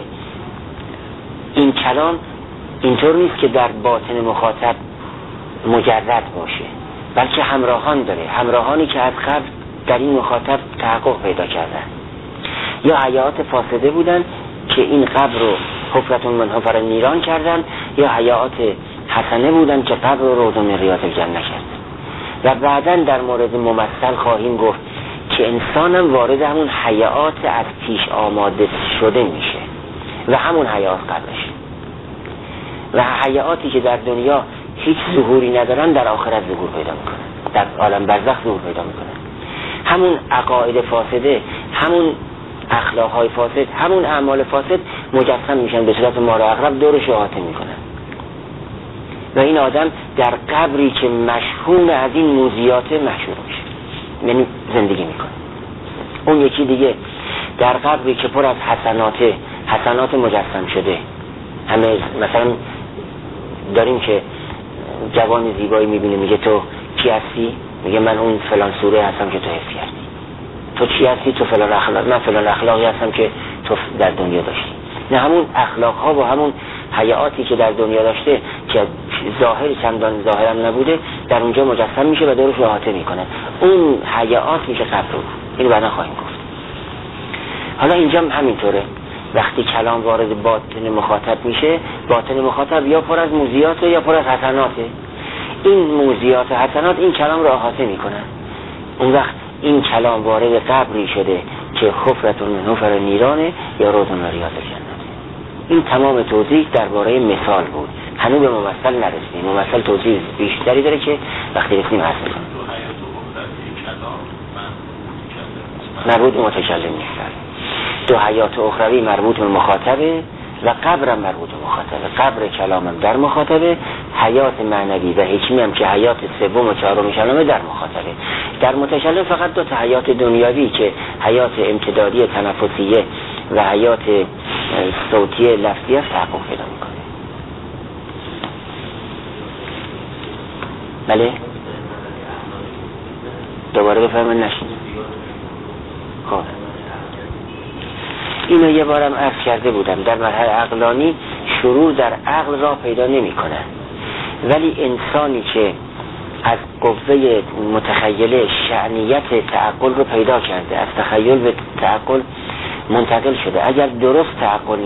این کلام اینطور نیست که در باطن مخاطب مجرد باشه، بلکه همراهان داره، همراهانی که از قبل در این مخاطب تحقق پیدا کردن، یا حیات فاسده بودن که این قبر رو حفرت من حفر نیران کردن، یا حیات حسنه بودن که قبر رو روض من ریاض الجنه کردن. و بعداً در مورد ممثل خواهیم گفت که انسانم وارد همون حیات از پیش آماده شده میشه و همون حیات قبرش، و حیاتی که در دنیا هیچ ظهوری ندارن در آخرت ظهور پیدا میکنن، در عالم برزخ ظهور پیدا میکنن. همون عقاید فاسده، همون اخلاقهای فاسد، همون اعمال فاسد مجسم میشن به صورت مار و عقرب دورش احاطه میکنن. و این آدم در قبری که مشحون از این موذیات محشور میشه، یعنی زندگی میکنه. اون یکی دیگه در قبری که پر از حسنات مجسم شده. همه مثلا داریم که جوان زیبایی میبینه میگه تو کی هستی؟ میگه من اون فلان سوره هستم که تو حفظ کردی. تو چی هستی؟ تو فلان اخلاق. من فلان اخلاقی هستم که تو در دنیا داشتی. نه همون اخلاق ها و همون حیاتی که در دنیا داشته که ظاهر چندان ظاهرم نبوده در اونجا مجسم میشه و دورش احاطه میکنه. اون حیات میشه قبر رو. اینو بعدا خواهیم گفت. حالا اینجا هم همینطوره. وقتی کلام وارد باطن مخاطب میشه، باطن مخاطب یا پر از موذیات یا پر از حسناته. این موذیات و حسنات این کلام رو احاطه میکنن. اون وقت این کلام وارد قبری شده که حفرت من حفر نیرانه یا روض من ریاض الجنه. این تمام توضیح درباره مثال بود. هنوز به ممثل نرسیدیم. ممثل توضیح بیشتری داره که وقتی رسیدیم عرض می‌کنم. مربوط به متکلم نیست. دو حیات اخروی مربوط به مخاطبه و قبرم مربوط مخاطبه، قبر کلامم در مخاطبه، حیات معنوی و حکمی هم که حیات سوم و چهارم کلامه در مخاطبه. در متکلم فقط دو تا حیات دنیاوی که حیات امتدادی تنفسیه و حیات صوتی لفظی است تحقق پیدا میکنه. بله دوباره بفرمایید نشنیدم. خب اینو یه بارم عرض کرده بودم، در مرحله عقلانی شرور در عقل را پیدا نمی کنن، ولی انسانی که از قوه متخیله شأنیت تعقل رو پیدا کرده، از تخیل به تعقل منتقل شده، اگر درست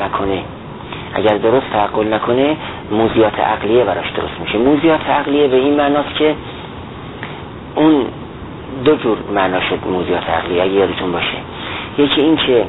تعقل نکنه موزیات عقلیه براش درست میشه. موزیات عقلیه به این معناست که اون دو جور معنا شد موزیات عقلیه اگه یادتون باشه. یکی این که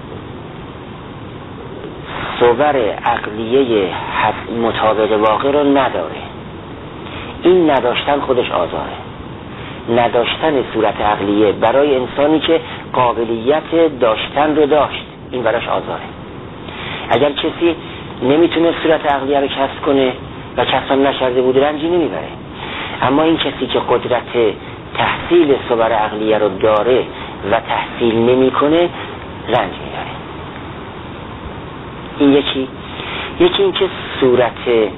صور عقلیه مطابق واقع رو نداره، این نداشتن خودش آزاره. نداشتن صورت عقلیه برای انسانی که قابلیت داشتن رو داشت این براش آزاره. اگر کسی نمیتونه صورت عقلیه رو کسب کنه و کسب نشرده بود رنجی نمیبره، اما این کسی که قدرت تحصیل صور عقلیه رو داره و تحصیل نمیکنه رنج میبره. این یکی این که صورت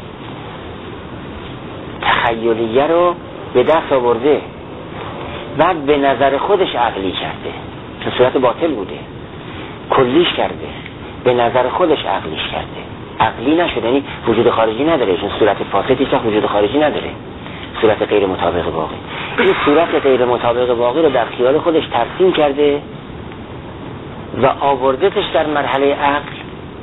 تخیلیه رو به دست آورده بعد به نظر خودش عقلی کرده، چون صورت باطل بوده، کلیش کرده، به نظر خودش عقلیش کرده، عقلی نشده، یعنی وجود خارجی نداره، چون صورت فاسدی که وجود خارجی نداره، صورت غیر مطابق واقع. این صورت غیر مطابق واقع رو در خیال خودش ترسیم کرده و آوردتش در مرحله عقل،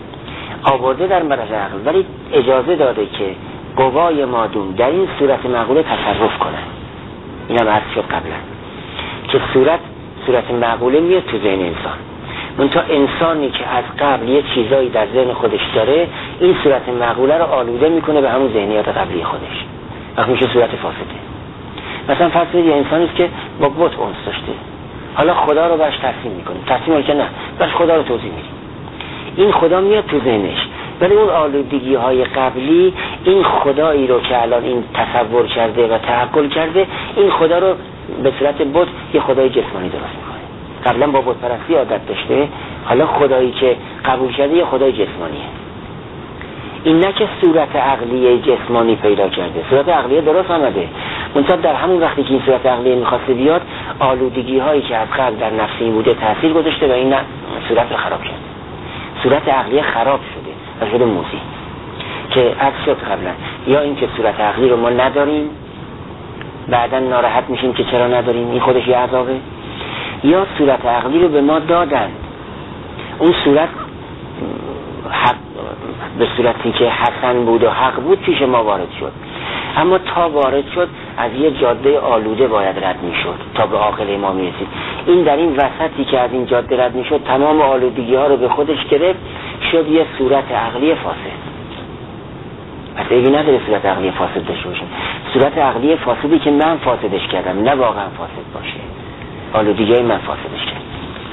ولی اجازه داده که قوای مادون در این صورت معقوله تصرف کنن. اینم عرض شد قبلا که صورت معقوله میاد تو ذهن انسان، منتها انسانی که از قبل یه چیزایی در ذهن خودش داره این صورت معقوله رو آلوده میکنه به همون ذهنیات قبلی خودش، وقت میشه صورت فاسده. مثلا فرض کنید یه انسانی است که با بت انس داشته، حالا خدا رو برش ترسیم میکنه، ترسیم که نه برش خدا رو توضیح میدیم، این خدا میاد تو ذهنش، ولی اون آلودگی های قبلی این خدایی رو که الان این تصور کرده و تعقل کرده این خدا رو به صورت بت یه خدای جسمانی درست میکنه. قبلا با بت پرستی عادت داشته، حالا خدایی که قبول کرده یه خدای جسمانیه. این نه که صورت عقلیه جسمانی پیدا کرده، صورت عقلیه درست آمده، منتها در همون وقتی که این صورت عقلیه میخواسته بیاد آلودگی هایی که از قبل در نفس این بوده تاثیر گذاشته و این صورت رو خراب کرده. صورت عقلیه خراب شده و شده موزی که عکس شد قبلا. یا این که صورت عقلی رو ما نداریم بعدا ناراحت میشیم که چرا نداریم، این خودش یه عذابه. یا صورت عقلی رو به ما دادن، اون صورت حق به صورتی که حسن بود و حق بود پیش ما وارد شد، اما تا وارد شد از یه جاده آلوده باید رد میشد تا به عاقله ما میرسید. این در این وسطی که از این جاده رد میشد تمام آلودگی ها رو به خودش گرفت، شد یه صورت عقلی فاسد. پس ایگی نداره صورت عقلی فاسد داشته باشیم، صورت عقلی فاسدی که من فاسدش کردم، نه واقعا فاسد باشه، آلودگی های من فاسدش کردم.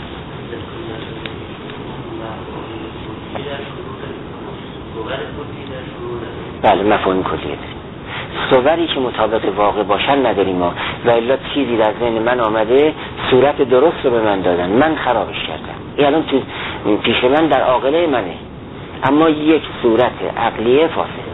بله مفهوم کلیه داریم، صوری که مطابق واقع باشن نداریم ما، و الا چیزی در ذهن من آمده صورت درست رو به من دادن، من خرابش کردم، این الان پیش من در عاقله منه، اما یک صورت عقلیه فاسد.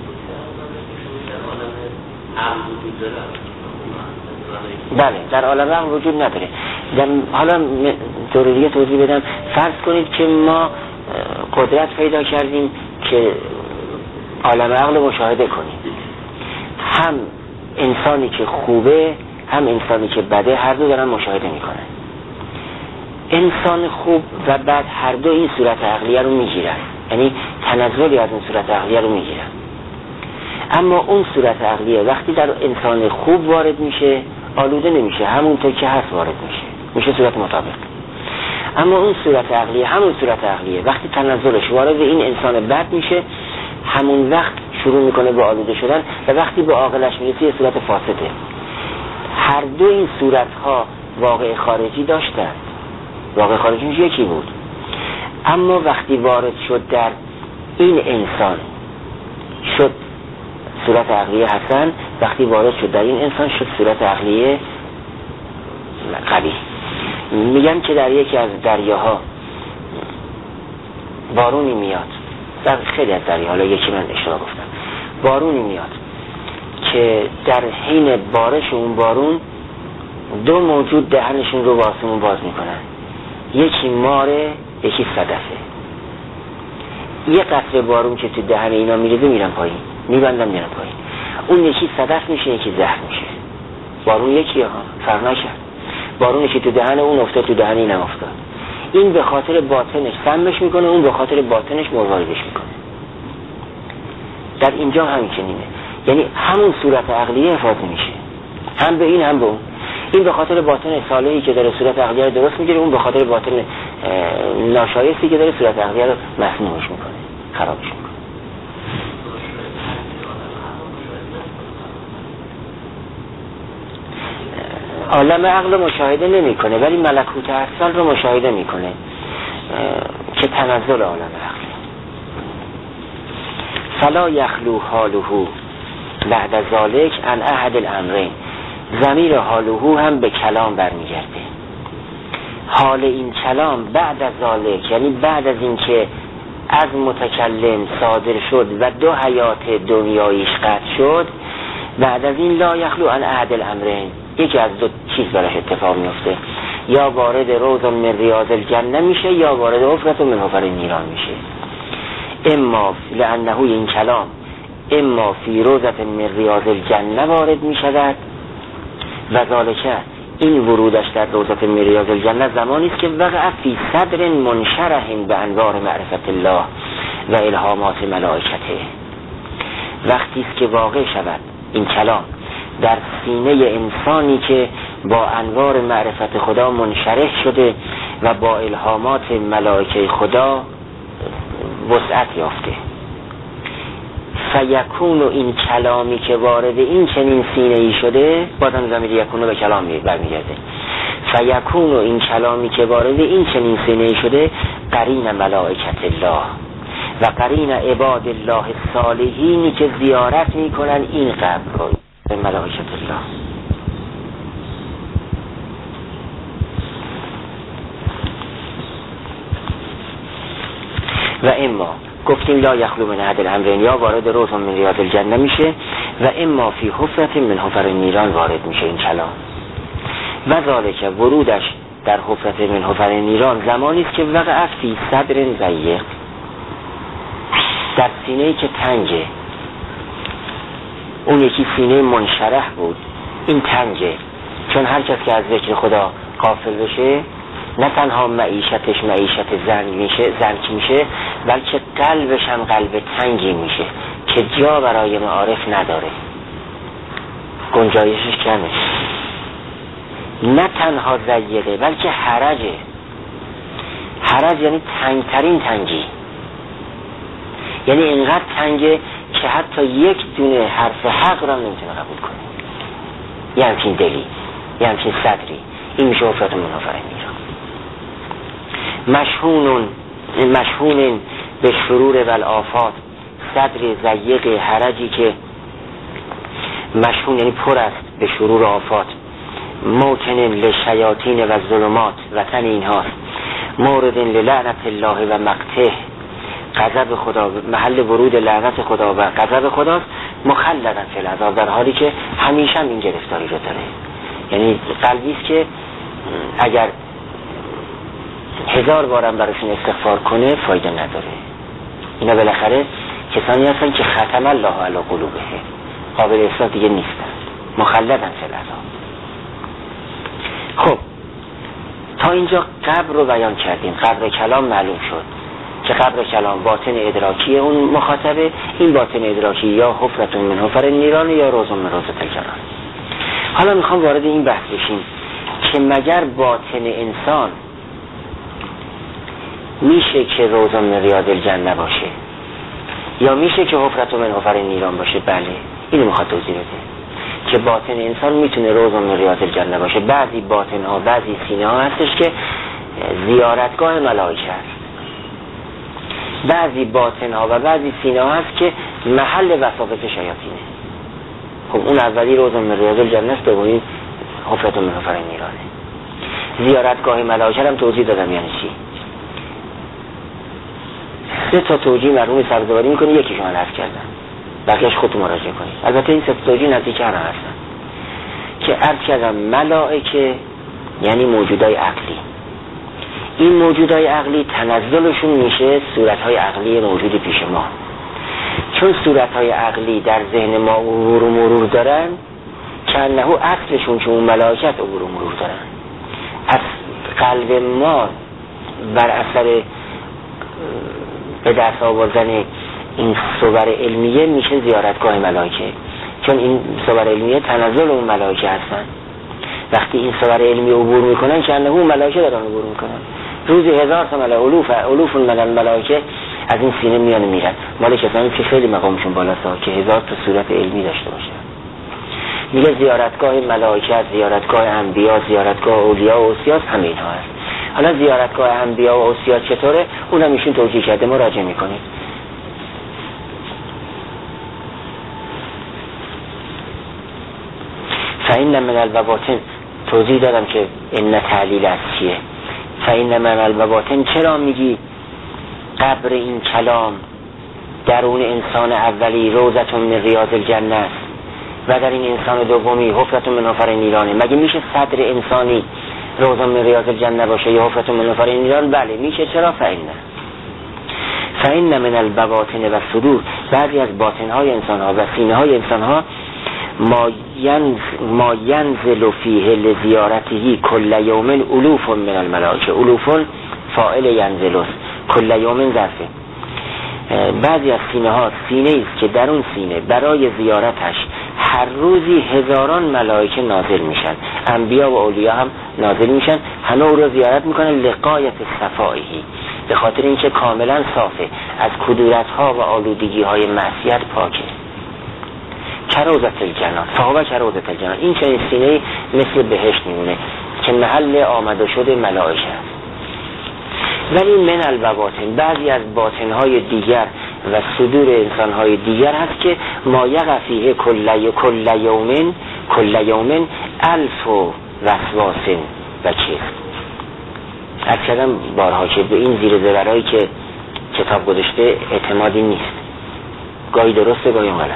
بله در عالم عقل وجود نداره. حالا طور دیگه توضیح بدم، فرض کنید که ما قدرت پیدا کردیم که عالم عقل مشاهده کنیم، هم انسانی که خوبه هم انسانی که بده هر دو دارن مشاهده میکنن. انسان خوب و بد هر دو این صورت عقلیه رو میگیرن، یعنی تنزلی از این صورت عقلیه رو میگیرن، اما اون صورت عقلیه وقتی در انسان خوب وارد میشه آلوده نمیشه، همونطور که هست وارد میشه صورت مطابق. اما اون صورت عقلیه، همون صورت عقلیه وقتی تنزلش وارد این انسان بد میشه همون وقت شروع میکنه به آلوده شدن و وقتی به عاقلش میرسه یه صورت فاسده. هر دو این صورت ها واقع خارجی داشتند، واقع خارجیش یکی بود، اما وقتی وارد شد در این انسان شد صورت عقلیه حسن، وقتی وارد شد در این انسان شد صورت عقلیه قبیح. میگن که در یکی از دریاها بارونی میاد، در خیلی از دریاها، یکی من اشتباه گفتم، بارونی میاد که در حین بارش اون بارون دو موجود دهنشون رو به آسمون باز میکنن، یکی ماره یکی صدفه. یه قطره بارون که تو دهن اینا میریزه میرن پایین، میبندن میرن پایین. اون یکی صدف میشه یکی زهر میشه. بارون یکی ها، فرق نکرد. بارونی که تو دهن اون افتاد تو دهن اینم افتاد. این به خاطر باطنش سمش میکنه، اون به خاطر باطنش مرواریدش میکنه. در اینجا همینه، یعنی همون صورت عقلیه حفاظ میشه، هم به این هم به اون. این به خاطر باطن صالحی که داره صورت عقلیه رو درست میگیره، اون به خاطر باطن ناشایستی که داره صورت عقلیه رو مسمومش میکنه، خرابش میکنه. عالم عقل مشاهده نمیکنه ولی ملکوت اصل رو مشاهده میکنه که تنزل عالم عقل. فلا یخلو حاله بعد ذالک عن احد الامرین. ضمیر حاله هم به کلام برمیگرده. حال این کلام بعد از ذالک یعنی بعد از اینکه از متکلم صادر شد و دو حیات دنیاییش قطع شد، بعد از این لا یخلو عن احد الامرین، یکی از دو چیز براش اتفاق میفته، یا وارد روض من ریاض الجنه میشه یا وارد حفرة من حفر النیران میشه. اما لانه این کلام اما فی روضة من ریاض الجنه وارد میشود و ذالکه این ورودش در روضة من ریاض الجنه زمانی است که وقع فی صدر منشرح به انوار معرفت الله و الهامات ملائکته. وقتی است که واقع شود این کلام در سینه انسانی که با انوار معرفت خدا منشرح شده و با الهامات ملائکه خدا وسعت یافته. فیکون این کلامی که وارد این چنین سینه ای شده، بازم ضمیر یکون به کلام برمیگرده، فیکون این کلامی که وارد این چنین سینه ای شده قرین ملائکت الله و قرین عباد الله الصالحینی که زیارت میکنن این قبر رو، ملائکت الله. و اما گفتیم لا یخلو من احد الامرین، یا وارد روض من ریاض الجنه میشه و اما فی حفرة من حفر النیران وارد میشه این کلام. و ذالک ورودش در حفرة من حفر النیران زمانی است که وقع فی صدر ضیق، در سینه‌ای که تنگه. اون یکی سینه منشرح بود، این تنگه، چون هر کس که از ذکر خدا غافل بشه نه تنها معیشتش معیشت زنک میشه بلکه قلبش هم قلب تنگی میشه که جا برای معارف نداره، گنجایشش کمه. نه تنها ضیقه بلکه حرجه. حرج یعنی تنگترین تنگی، یعنی اینقدر تنگه که حتی یک دونه حرف حق را نمیتونه قبول کنه. یه همچین دلی، یه همچین صدری، این میشه حفرة من حفر النیران. مشحون به شرور و الآفات، صدر ضیق حرجی که مشحون یعنی پر است به شرور و آفات، موطن لشیاطین و ظلمات، وطن اینهاست، مورد للعنت الله و مقته، غضب خدا، محل ورود لعنت خدا و غضب خداست، مخلدن فی العذاب، در حالی که همیشه این گرفتاری رو داره. یعنی قلبی است که اگر 1000 بارم براشون استغفار کنه فایده نداره. اینا بالاخره کسانی هستن که ختم الله علی قلوبهم، قابل اصلاح دیگه نیستن، مخلدن فی العذاب. خب تا اینجا قبر رو بیان کردیم. قبر کلام معلوم شد که قبر کلام باطن ادراکی اون مخاطبه، این باطن ادراکی یا حفرة من حفر النیران یا روض من ریاض الجنه. حالا میخوام وارد این بحث بشیم که مگر باطن انسان میشه که روض من ریاض الجنه باشه یا میشه که حفرة من حفر النیران باشه؟ بله، اینو میخواد توضیح بده که باطن انسان میتونه روض من ریاض الجنه باشه. بعضی باطن ها، بعضی سینه ها هستش که زیارتگاه ملائکه است، بعضی باطن ها و بعضی سینه ها هست که محل وساوس شیاطینه. خب اون اولی روضه من ریاض الجنه است، دومی حفرة من حفر النیرانه. زیارتگاه ملائکه هم توضیح دادم یعنی چی. 3 تا توجیه مرحوم سبزواری میکنه، یکیشو من عرض کردم، بقیهش خودتون مراجعه کنید. البته این 3 تا توجیه نزدیک هم هستن که عرض کردم ملائکه یعنی موجودای عقلی. این موجودای عقلی تنزلشون میشه صورتهای عقلی موجود پیش ما. چون صورتهای عقلی در ذهن ما عبور و مرور دارن، که انه اصلشون که اون ملائکت عبور و مرور دارن. از قلب ما بر اثر به دست آوردن این صور علمیه میشه زیارتگاه ملائکه، چون این صور علمیه تنزل اون ملائکه هستن. وقتی این صور علمی عبور میکنن که انه اون ملائکه دارن عبور میکنن. روزی 1000 تا ملائکه، الوف من الملائکه از این سینه میان میرن. مال کسانی که خیلی مقامشون بالاست که 1000 تا صورت علمی داشته باشه. میگه زیارتگاه ملائکه، زیارتگاه انبیا، زیارتگاه اولیا و اوصیا همه اینها هست. حالا زیارتگاه انبیا و اوصیا چطوره؟ اونم ایشون توجیه کرده، مراجعه میکنید. فإن من البواطن توضیح دادم که این تعلیل از چیه. فإن من البواطن چرا میگی قبر این کلام درون انسان اولی روضة من ریاض الجنه است و در این انسان دومی حفرة من حفر النیرانه؟ مگه میشه صدر انسانی روضة من ریاض الجنه باشه یا حفرة من حفر النیران؟ بله میشه. چرا؟ فإن من البواطن و صدور، بعضی از باطنهای انسانها و سینه های انسانها ما ینزل فیه لزیارته کل یوم الوف من الملائکه. الوف فاعل ینزل، کل یوم ظرفه. بعضی از سینه ها سینه است که در اون سینه برای زیارتش هر روزی هزاران ملائکه نازل میشن، انبیا و اولیا هم نازل میشن، همه او رو زیارت میکنن لغایت صفائه، به خاطر اینکه کاملا صافه، از کدورت ها و آلودگی های معصیت پاکه. کروزت الجنان، فهو کروزت الجنان. این چنین سینه مثل بهشت میمونه که محل آمده شده ملائکه است. ولی من البواطن، بعضی از باطنهای دیگر و صدور انسانهای دیگر هست که ما یقع فیه کل یومن الف وسواس و چیز. از کردم بارها که به این زیر زبرهایی که کتاب گذاشته اعتمادی نیست، گاهی درسته گاهی غلط.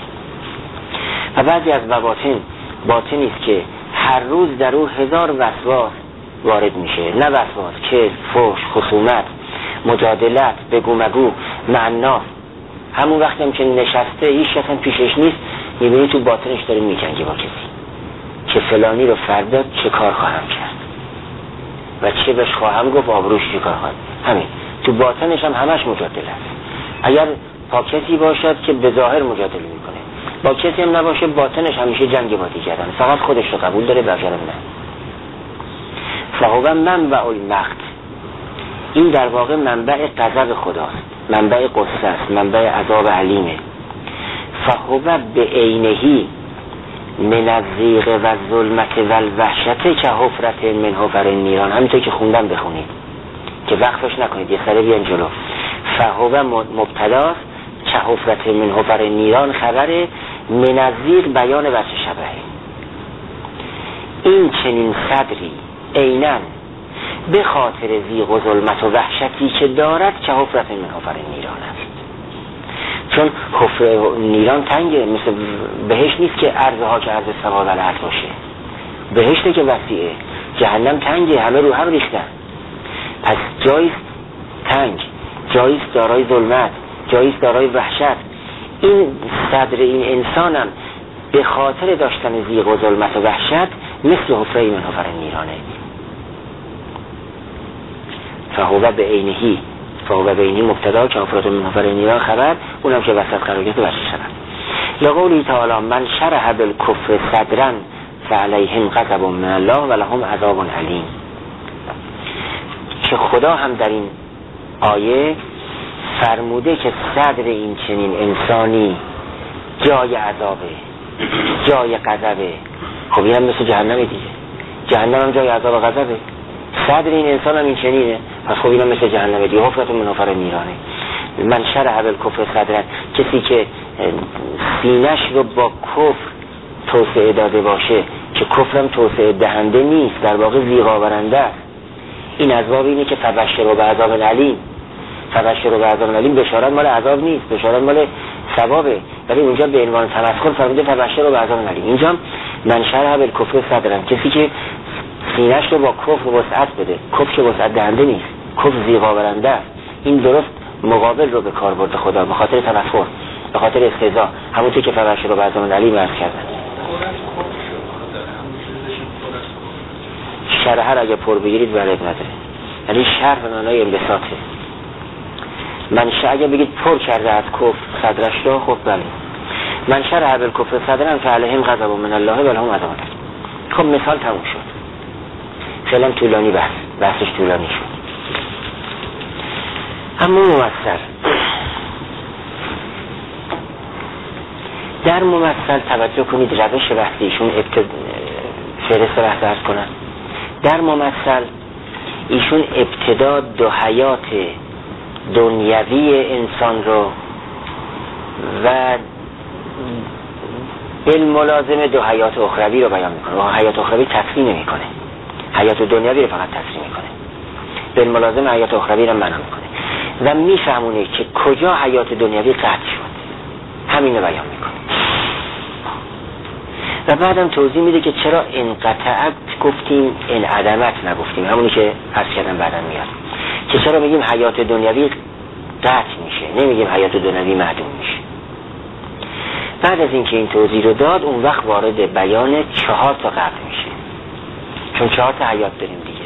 و بعضی از باطنی است که هر روز در او 1000 وسواس وارد میشه. نه وسواس، کذب، فحش، خصومت، مجادلت، بگو مگو، معناف. همون وقتی هم که نشسته هیچ کس هم پیشش نیست، میبینی تو باطنش داره میجنگه با کسی که فلانی رو فردا چه کار خواهم کرد و چه بهش خواهم گفت، آبروش چه کار خواهم. همین تو باطنش هم همش مجادله است. اگر با کسی باشد که به ظاهر مجادله میکنه، با کسی هم نباشه باطنش همیشه جنگ با دیگران، فقط خودش رو قبول داره بقیه رو نه. فهو منبع المقت، این در واقع منبع غضب خداست، منبع قصه است، منبع عذاب علیمه. فهو به عینهی من الضیق و الظلمت و الوحشت که حفرة من حفر النیران. همینطور که خوندم بخونید که وقفش نکنید، یه سره بیان جلو. فهو مبتداست، که حفرة من حفر النیران خبره، من الضیق بیان وجه شبهه. این چنین صدری عیناً به خاطر ضیق و ظلمت و وحشتی که دارد که حفرة من حفر النیران است. چون حفره نیران تنگه، مثل بهشت نیست که عرضها که عرض سما و الارض باشه. بهشته که وسیعه، جهنم تنگه، همه رو هم ریختن. پس جاییست تنگ، جاییست دارای ظلمت، جاییست دارای وحشت. این صدر این انسانم به خاطر داشتن ضیق و ظلمت و وحشت مثل حفره من حفر النیرانه. فهو به عینهی، فهو به عینهی مبتدا که حفرة من حفر النیران خبر، اونم که وسط قرار گرفته وجه شبه. لقولی تعالی من شرح بالکفر صدرا فعلیهم غضب من الله ولهم عذاب علیم. که خدا هم در این آیه فرموده که صدر این چنین انسانی جای عذابه، جای غضبه. خب این هم مثل جهنمه دیگه، جهنم هم جای عذاب و غضبه. صدر این انسان هم این چنینه، پس خب این هم مثل جهنمه دیگه، حفرة من حفر النیرانه. من شرح بالکفر صدرن، کسی که سینش رو با کفر توسعه داده باشه که کفرم توسعه دهنده نیست، در واقع زیغ آورنده است. این از باب اینه که فبشروا بعذاب علیم. فبشروا بعذاب علیم بشارت مال عذاب نیست، بشارت مال ثوابه، ولی اونجا به عنوان تمسخر فرموده فبشروا بعذاب علیم. اینجا من شرح بالکفر صدرن، کسی که سینش رو با کفر وسعت بده. کفر که وسعت دهنده نیست، کفر زیغ آورنده است. این درست مقابل رو به کار برده خدا به خاطر تمسخر، به خاطر استهزاء، همونطور که فبشروا بعذاب علیم عرض کردن. شرح اگه پر بگیرید بلد نداره، یعنی شرح به معنای انبساطه. منشأ اگه بگید پر کرده از کفر صدرش رو، خب بله. من شرح بالکفر صدرن فعلیهم غضب من الله و لهم عذاب الیم. خب مثال تموم شد. فعلا طولانی بحثش طولانی شد. اما ممثل، در ممثل توجه کنید روش بحثیشون فهرست بحث عرض کنن. در ممثل ایشون ابتدا دو حیات دنیوی انسان رو و بالملازمه دو حیات اخروی رو بیان میکنه. و حیات اخروی تفصیل نمیکنه، حیات دنیوی رو فقط تفصیل میکنه، بالملازمه حیات اخروی رو معنا میکنه و میفهمونه که کجا حیات دنیوی قطع شد، همین رو بیان میکنه. و بعدم توضیح میده که چرا انقطعت گفتیم انعدمت نگفتیم، همونی که عرض کردم بعدم میاد، که چرا میگیم حیات دنیوی قطع میشه، نمیگیم حیات دنیوی معدوم میشه. بعد از اینکه این توضیح رو داد، اون وقت وارد بیان 4 تا قطع میشه، چون 4 تا حیات داریم دیگه.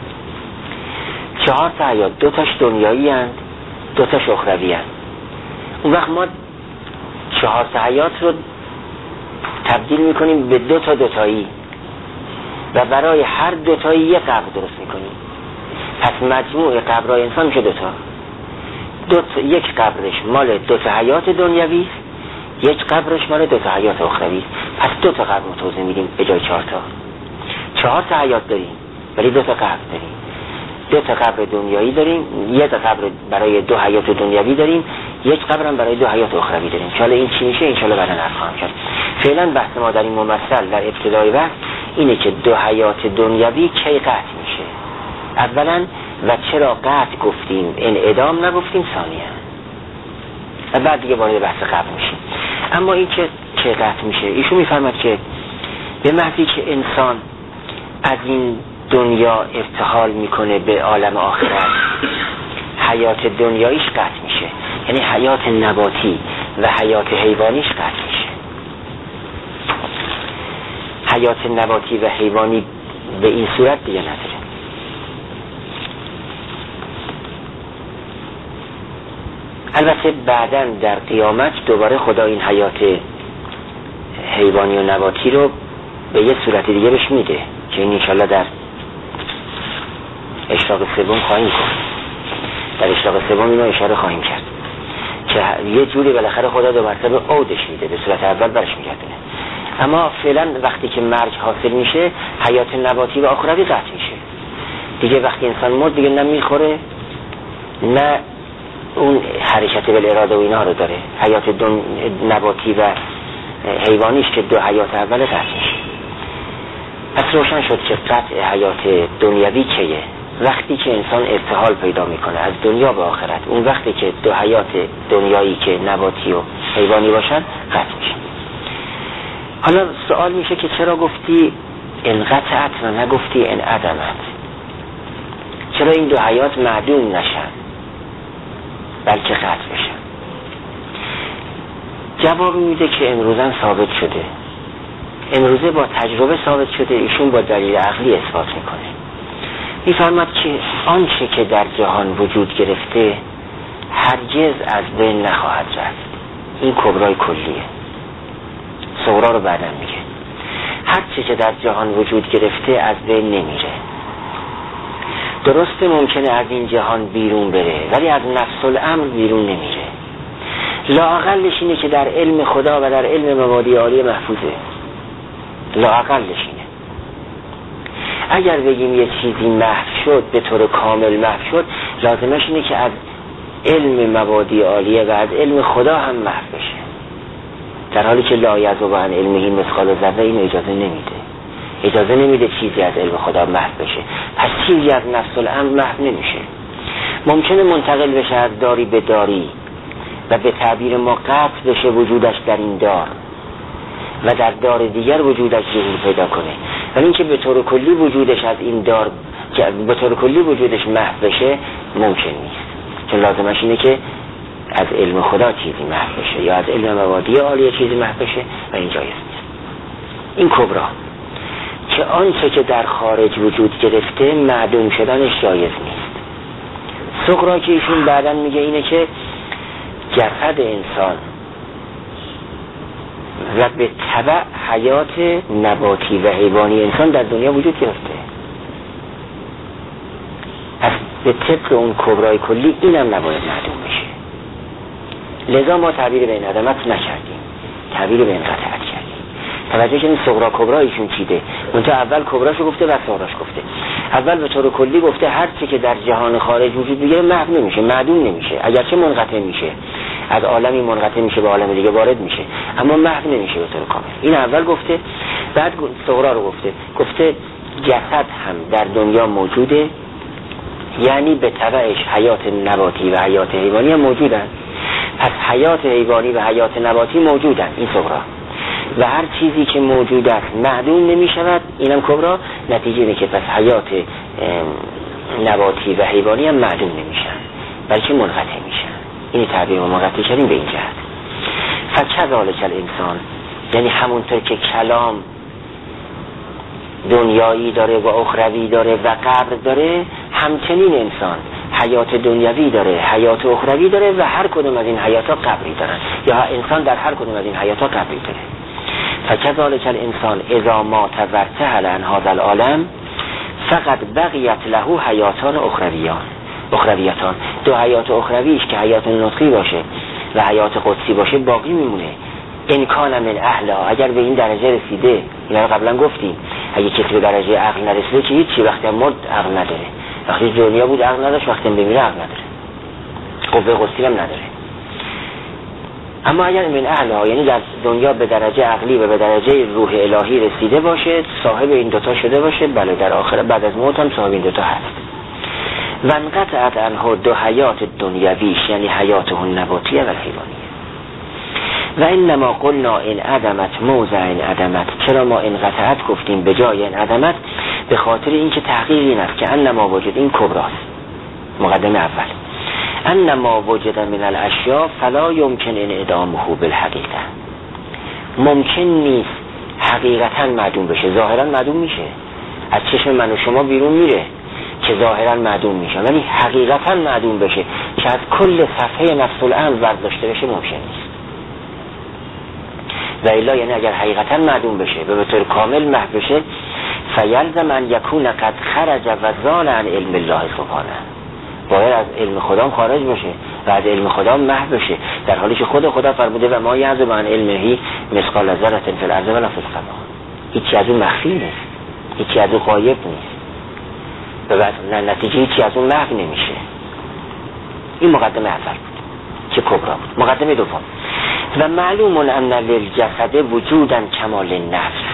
4 تا حیات، 2 تاش دنیایی هست، 2 تاش اخروی هست. اون وقت ما 4 تا حیات رو تبدیل میکنیم به 2 تا دوتایی و برای هر دوتایی یک قبر درست میکنیم. پس مجموع قبرهای انسان میشه 2 تا. یک قبرش مال 2 تا حیات دنیوی، یک قبرش مال 2 تا حیات اخروی. پس 2 تا قبر توضیح میدیم به جای 4 تا. 4 تا حیات داریم ولی 2 تا قبر داریم. 2 تا قبر دنیایی داریم، یک قبر برای 2 حیات دنیوی داریم، یک قبر هم برای 2 حیات اخروی داریم. ان این چی میشه ان شاءالله بعدا عرض خواهم کرد. فعلا بحث ما در این ممثل در ابتدای بحث اینه که 2 حیات دنیوی کی قطع میشه. اولا و چرا قطع گفتیم انعدام نگفتیم ثانیا، و بعد دیگه وارد بحث قبل میشیم. اما این که قطع میشه، ایشون میفرماد که به محضی که انسان از این دنیا ارتحال میکنه به عالم آخرت، حیات دنیاییش قطع میشه، یعنی حیات نباتی و حیات حیوانیش قطع میشه. حیات نباتی و حیوانی به این صورت دیگه نداره. البته بعداً در قیامت دوباره خدا این حیات حیوانی و نباتی رو به یه صورت دیگه بهش میده که این انشالله در اشراق سوم خواهیم کرد. در اشراق سوم اینو اشاره خواهیم کرد که یه جوری بالاخره خدا 2 مرتبه عودش میده، به صورت اول برش میگردونه. اما فعلا وقتی که مرگ حاصل میشه، حیات نباتی و اخروی قطع میشه دیگه. وقتی انسان مرد دیگه نه میخوره نه اون حرکت بالاراده و اینا رو داره. حیات نباتی و حیوانیش که 2 حیات اول قطع میشه. پس روشن شد که قطع حیات دنیوی کیه؟ وقتی که انسان ارتحال پیدا میکنه از دنیا به آخرت. اون وقتی که 2 حیات دنیایی که نباتی و حیوانی باشن قطع میشه. حالا سوال میشه که چرا گفتی انقطعت و نگفتی انعدمت؟ چرا این 2 حیات معدوم نشن بلکه قطع بشن؟ جواب میده که امروزن ثابت شده، امروزه با تجربه ثابت شده، ایشون با دلیل عقلی اثبات میکنه. میفرماد که آنچه که در جهان وجود گرفته هرگز از بین نخواهد رفت. این کبرای کلیه، صغرا رو بعداً میگه. هر چه که در جهان وجود گرفته از بین نمیره. درسته ممکنه از این جهان بیرون بره ولی از نفس الامر بیرون نمیره. لااقلش اینه که در علم خدا و در علم مبادی عالی محفوظه. لااقلش اینه. اگر بگیم یه چیزی محو شد، به طور کامل محو شد، لازمش اینه که از علم مبادی عالیه و از علم خدا هم محو بشه، در حالی که لا یذوب عن علمه مثقال ذره این اجازه نمیده چیزی از علم خدا محو بشه. پس چیزی از نفس الامر محو نمیشه. ممکنه منتقل بشه از داری به داری و به تعبیر ما قطع بشه وجودش در این دار و در دار دیگر وجودش ظهور پیدا کنه، ولی اینکه به طور کلی وجودش از این دار به طور کلی وجودش محو بشه ممکن نیست، چون لازمش اینه که از علم خدا چیزی محو بشه یا از علم مبادی عالیه چیزی محو بشه و این جایز نیست. این کبرا که آنچه که در خارج وجود گرفته معدوم شدنش جایز نیست. صغرا که ایشون بعداً میگه اینه که جسد انسان و به تبع حیات نباتی و حیوانی انسان در دنیا وجود گرفته. پس به طبق اون کبرای کلی اینم نباید معدوم بشه. لذا ما تعبیر به این عدمت نکردیم، تعبیر به این قطعت کردیم. توجه کنید صغرا کبرا ایشون چیده. اونجا اول کبراشو گفته و صغراش گفته. اول به طور کلی گفته هر چی که در جهان خارج وجود بگیره محو نمیشه، معدوم نمیشه، اگرچه منقطع میشه، از عالمی منقطع میشه به عالم دیگه وارد میشه، اما محو نمیشه به طور کامل. این اول گفته، بعد صغرا رو گفته جسد هم در دنیا موجوده، یعنی به تبعش حیات نباتی و حیات حیوانی هم موجودن. پس حیات حیوانی و حیات نباتی موجودن، این صغرا، و هر چیزی که موجود است معدوم نمی شود، اینم کبرا. نتیجه اینه که پس حیات نباتی و حیوانی هم معدوم نمیشن بلکه منقطع میشن. این تعبیر رو منقطع کردیم به این جهت. فکذالک الانسان، یعنی همونطور که کلام دنیایی داره و اخروی داره و قبر داره، همچنین انسان حیات دنیوی داره، حیات اخروی داره و هر کدوم از این حیاتا قبری دارن، یا انسان در هر کدوم از این حیاتا قبری داره. فکذالک الانسان اذا مات وارتحل عن هذا العالم فقط بقیت له حیاتان اخرویتان. دو حیات اخرویش که حیات نطقی باشه و حیات قدسی باشه باقی میمونه. ان کان من اهلها، اگر به این درجه رسیده، اینا رو قبلا گفتیم، اگه کسی به درجه عقل نرسیده که هیچی، وقتی مرد عقل نداره، وقتی دنیا بود عقل نداشت، وقتی بمیره عقل نداره، قوه قدسی هم نداره. اما اگر من اهلها، یعنی در دنیا به درجه عقلی و به درجه روح الهی رسیده باشه، صاحب این دوتا شده باشه، بله در آخر بعد از موت هم صاحب این دوتا هست. و انقطعت عنه دو حیات دنیویش، یعنی حیاته النباتیه و الحیوانیه. و انما قلنا این عدمت موضع این عدمت، چرا ما انقطعت گفتیم به جای این عدمت؟ به خاطر اینکه تحقیق این است که انما وجد، این کبراست، مقدمه اول، انما وجد من الاشیاء فلا یمکن انعدامه بالحقیقه، ممکن نیست حقیقتا معدوم بشه. ظاهرا معدوم میشه، از چشم من و شما بیرون میره که ظاهرا معدوم میشه، ولی حقیقتا معدوم بشه که از کل صفحه نفس الامر برداشته بشه ممکن نیست. و الا یعنی اگر حقیقتا معدوم بشه و به طور کامل محو بشه، فیلزم ان یکون قد خرج و زال عن علم الله سبحانه، باید از علم خدا خارج بشه و از علم خدا محو بشه، در حالی که خدا فرموده و ما یعزب عن علمه مثقال ذره فی الارض ولا فی السماء. هیچی از اون مخفی نیست، هیچی از اون غایب نیست و بعد نتیجه هیچی از اون محو نمیشه. این مقدمه اول بود که کبرا بود. مقدمه دوم، و معلوم ان للجسد وجودا کمال النفس،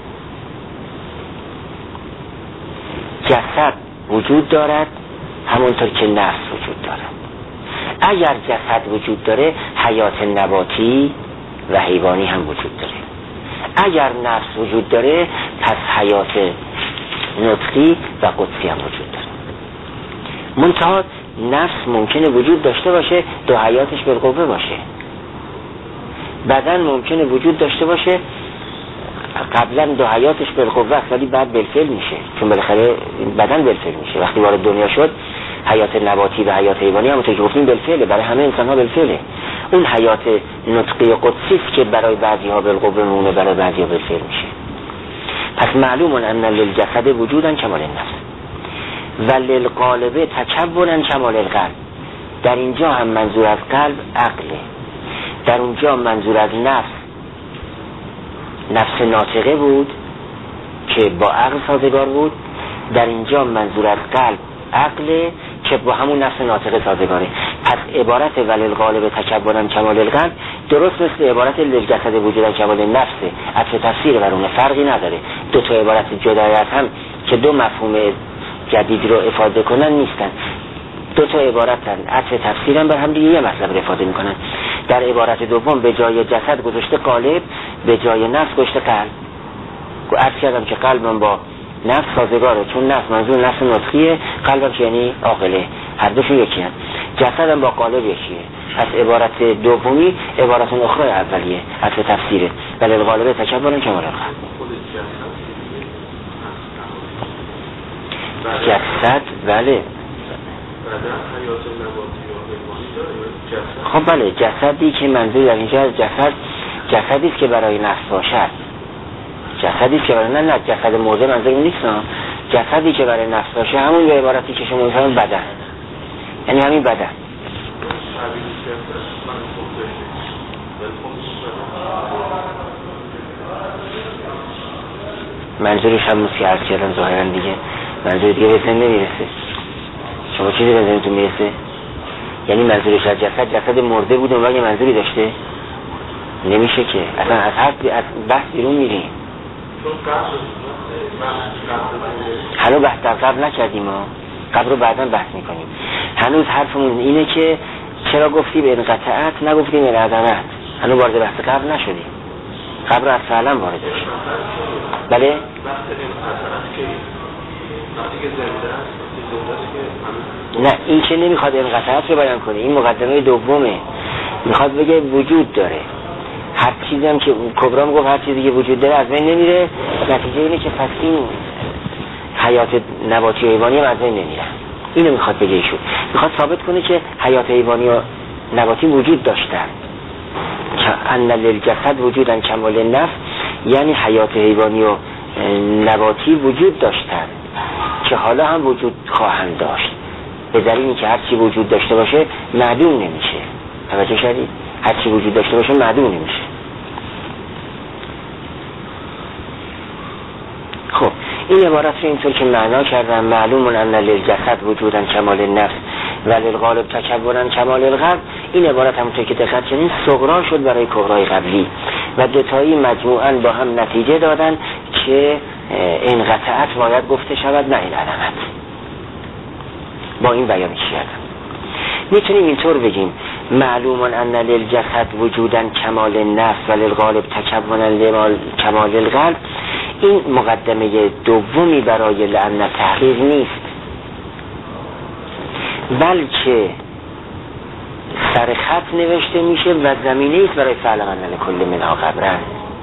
جسد وجود دارد همونطور که نفس وجود دارد. اگر جسد وجود داره، حیات نباتی و حیوانی هم وجود داره. اگر نفس وجود داره، پس حیات نطقی و قدسی هم وجود داره. منتها نفس ممکنه وجود داشته باشه، دو حیاتش بالقوه باشه. بدن ممکنه وجود داشته باشه، قبلا دو حیاتش بالقوه است ولی بعد بالفعل میشه، چون بالاخره بدن بالفعل میشه. وقتی وارد دنیا شد، حیات نباتی و حیات حیوانی هم که گفتیم بالفعله، برای همه انسان ها بالفعله. اون حیات نطقی و قدسی است که برای بعضی ها بالقوه مونه، برای بعضی ها بالفعل میشه. پس معلوم ان للجسد وجودا کمال النفس و للقالب تکونا کمال القلب. در اینجا هم منظور از قلب عقله، در اونجا منظور از نفس ناطقه بود که با عقل سازگار بود، در اینجا منظور از قلب عقله که با همون نفس ناطقه سازگاره. پس عبارت وللغالب تکبرا کمال القلب درست مثل عبارت للجسد وجودا کمال نفسه، عطف تفسیر بر اون، فرقی نداره. دو تا عبارت جدای از هم که دو مفهوم جدید رو افاده کنن نیستن، دو تا عبارتن، عطف تفسیر هم بر هم دیگه یه مطلب رو افاده میکنن. در عبارت دوم به جای جسد گذاشته قالب، به جای نفس گذاشته قلب. عرض کردم که قلبم با نفس سازگاره، چون نفس منظور نفس نطقیه، قلبم که یعنی عاقله، هر دوشون یکی هست. جسدم با قالب یکیه. پس عبارت دومی عبارت اخرى اولیه، عطف تفسیره. ولی الغالب تکبرا کمال القلب. جسد بله. خب بله، جسدی که منظور در اینجا جسدی است که برای نفس باشد، جسدی که برای نه جسد مرده منظور نیست، جسدی که برای نفس باشه، همون به عبارتی که شما می‌فرمایید بدن، یعنی همین بدن. منظورش هم موسی عرض کردن ظاهرا دیگه، منظور دیگه به ذهن نمیرسه. شما چیزی به ذهنتون میرسه؟ یعنی منظورش از جسد مرده بود، اون وقت منظوری داشته؟ نمیشه که اصلا از بحث بیرون میریم. هنوز بحث در قبل نکردیم، قبل رو بعدا بحث میکنیم. هنوز حرفمون اینه که چرا گفتی به انقطاعت نگفتی به عدمت، هنوز وارد بحث قبل نشدیم، قبل رو از فعلا وارد شدیم. بله؟ نه این که نمیخواد انقطاعت رو بیان کنه، این مقدمه دومه، میخواد بگه وجود داره. هر چیزی هم که کبرام گفت هر چیزی که وجود داره از بین نمیره، نتیجه اینه که پس این حیات نباتی و حیوانی هم از بین نمیره. اینو میخواد بگه ایشون، میخواد ثابت کنه که حیات حیوانی و نباتی وجود داشتن. ان للجسد وجودن کمال النفس، یعنی حیات حیوانی و نباتی وجود داشتن که حالا هم وجود خواهند داشت، به دلیلی که هر چی وجود داشته باشه معدوم نمیشه. توجه کردید؟ هر چی وجود داشته باشه معدوم نمیشه. خب این عبارت رو اینطور که معنا کردم، معلوم ان للجسد وجودن کمال النفس و للغالب تکبرا کمال القلب، این عبارت همونطور که دقت کردین صغرا شد برای کبرای قبلی و دوتایی مجموعاً با هم نتیجه دادن که انقطاعت باید گفته شود، نه این علامت. با این بیان کردم میتونیم اینطور بگیم معلوم ان للجسد وجودن کمال النفس و للغالب تکبرا کمال القلب. این مقدمه دومی برای لعن تحقیق نیست، بلکه سر خط نوشته میشه و زمینه است برای فعل من کل منها قبرن،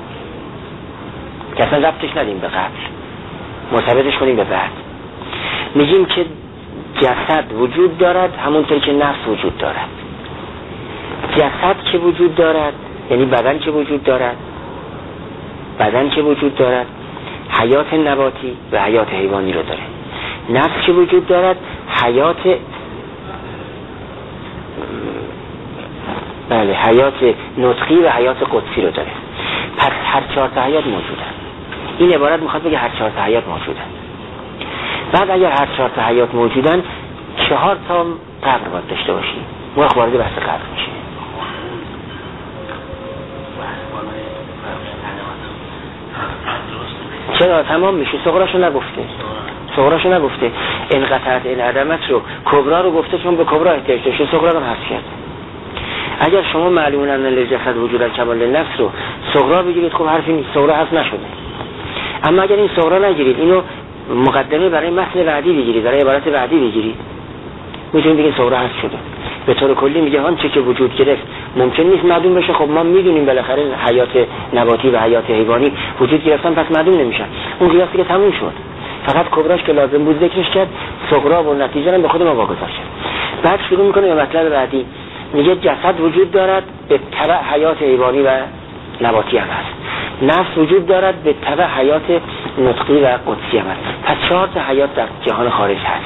که اصلا ربطش ندیم به قبل، مرتبطش کنیم به بعد. میگیم که جسد وجود دارد همونطور که نفس وجود دارد. جسد که وجود دارد یعنی بدن که وجود دارد، بدن که وجود دارد حیات نباتی و حیات حیوانی رو داره. نفس که وجود دارد حیات حیات نطقی و حیات قدسی رو داره. پس هر چهار تا حیات موجودن. این عبارت میخواد بگه هر چهار تا حیات موجودن. بعد اگر هر چهار تا حیات موجودن 4 تا قبر باید داشته باشیم. ما وارد بحث قبر میشه. چرا تمام میشه؟ صغراشو نگفته. انقطاعت العدمت رو کبرا رو گفته چون به کبرا احتیاج داشته، صغرا رو حذف کرد. اگر شما معلوم ان للجسد وجود کمال النفس رو صغرا بگیرید، خب حرفی نیست، صغرا حذف نشده. اما اگر این صغرا نگیرید، اینو مقدمه برای متن بعدی بگیرید، برای عبارت بعدی بگیرید، میتونید بگید صغرا حذف شده. به طور کلی میگه آنچه که وجود گرفت ممکن نیست معدوم بشه. خب ما میدونیم بالاخره حیات نباتی و حیات حیوانی وجود گرفتن، پس معدوم نمیشن. اون قیاسی که تموم شد، فقط کبراش که لازم بود ذکرش کرد، صغرا و نتیجه رو به خود ما واگذار کرد. بعد شروع میکنه به مطلب بعدی، میگه جسد وجود دارد به تبع حیات حیوانی و نباتی هم هست. نفس وجود دارد به تبع حیات نطقی و قدسی هم هست. پس 4 تا حیات در جهان خارج هست.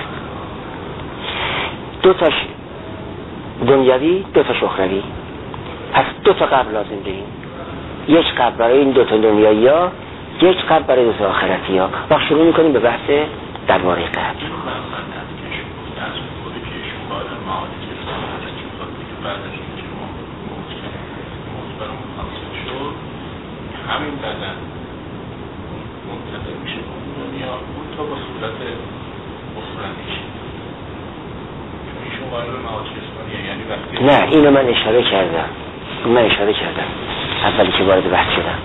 2 تاش دنیوی، 2 تا اخروی. پس 2 تا قبر لازم داریم. 1 قبر برای این 2 تا دنیایی ها، 1 قبر برای 2 تا آخرتی ها. و شروع میکنیم به بحث درباره قبر. برداشتیم که ما برای متحصل شد همین بدن منتقل میشه به اون دنیا اون تا با صورت اخرویش چون ایشون قائل به معاد جسمانیه یعنی وقتی نه اینو من اشاره کردم اولی که وارد بحث شدم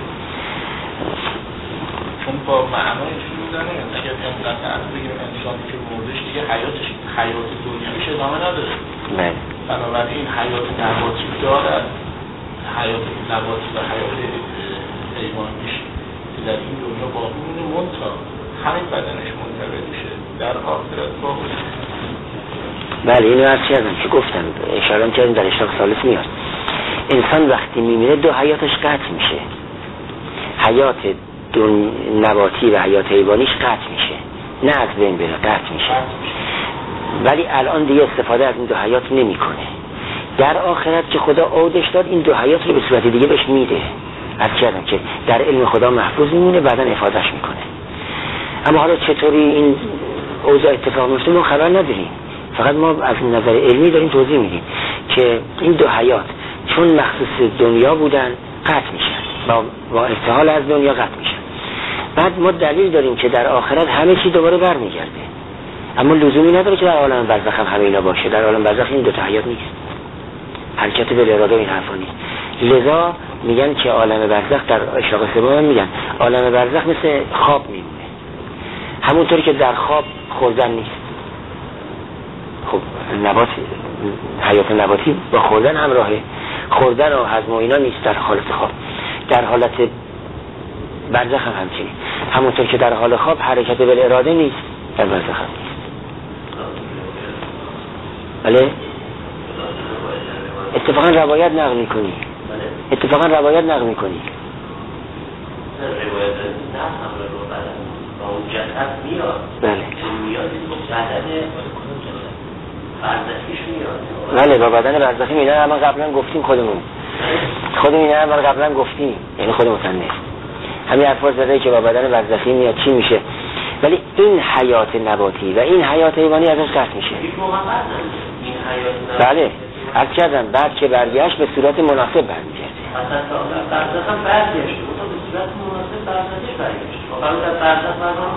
چون با معنای ایشون میدنه اگر اینقدر عرض بگیم انسانی که مردش دیگه حیات دنیایش ادامه نداره بله بنابراین حیات نباتی دارد حیات نباتی و حیات حیوانیش که در این دنیا باقی مونه منتها همین بدنش منتقل میشه در آخرت باقی. بله اینو عرض کردم که گفتم اشاره کردیم در اشتراک ثالث میاد انسان وقتی میمیره دو حیاتش قطع میشه حیات نباتی و حیات حیوانیش قطع میشه نه از بین بره قطع میشه ولی الان دیگه استفاده از این دو حیات نمیکنه در آخرت که خدا عودش داد این دو حیات رو به صورت دیگه بهش میده عرض کردم که در علم خدا محفوظ میمونه بعدا افادهش میکنه اما حالا چطوری این اوضاع اتفاق میفته ما خبر نداریم فقط ما از نظر علمی داریم توضیح میدیم که این دو حیات چون مخصوص دنیا بودن قطع میشن با ارتحال از دنیا قطع میشن بعد ما دلیل داریم که در آخرت همه چی دوباره برمیگرده اما لزومی نداره که در عالم برزخ هم همه اینا باشه در عالم برزخ این دو تا حیات نیست حرکت به اراده این حرفا نیست لذا میگن که عالم برزخ در اشراق سوم میگن عالم برزخ مثل خواب میمونه همونطوری که در خواب خوردن نیست خب حیات نباتی با خوردن همراهه خوردن و هضم و اینا نیست در حالت خواب در حالت برزخ هم همچنین همونطور که در حال خواب حرکت به اراده نیست در برزخ هم نیست بله اتفاقا روایت نقل میکنی روایت نقل میکنی با اون جسد میاد بله میاد بدن برزخیش میاد بله با بدن برزخی میاد اما قبلا گفتیم خودمون اینا اما قبلا گفتیم یعنی خود مصنف همین حرفا زده که با بدن برزخی میاد چی میشه ولی این حیات نباتی و این حیات حیوانی ازش قطع میشه این حیات بله عرض کردم بعد که برگشت به صورت مناسب برمیگرده برزخ هم برگشت به صورت مناسب برزخ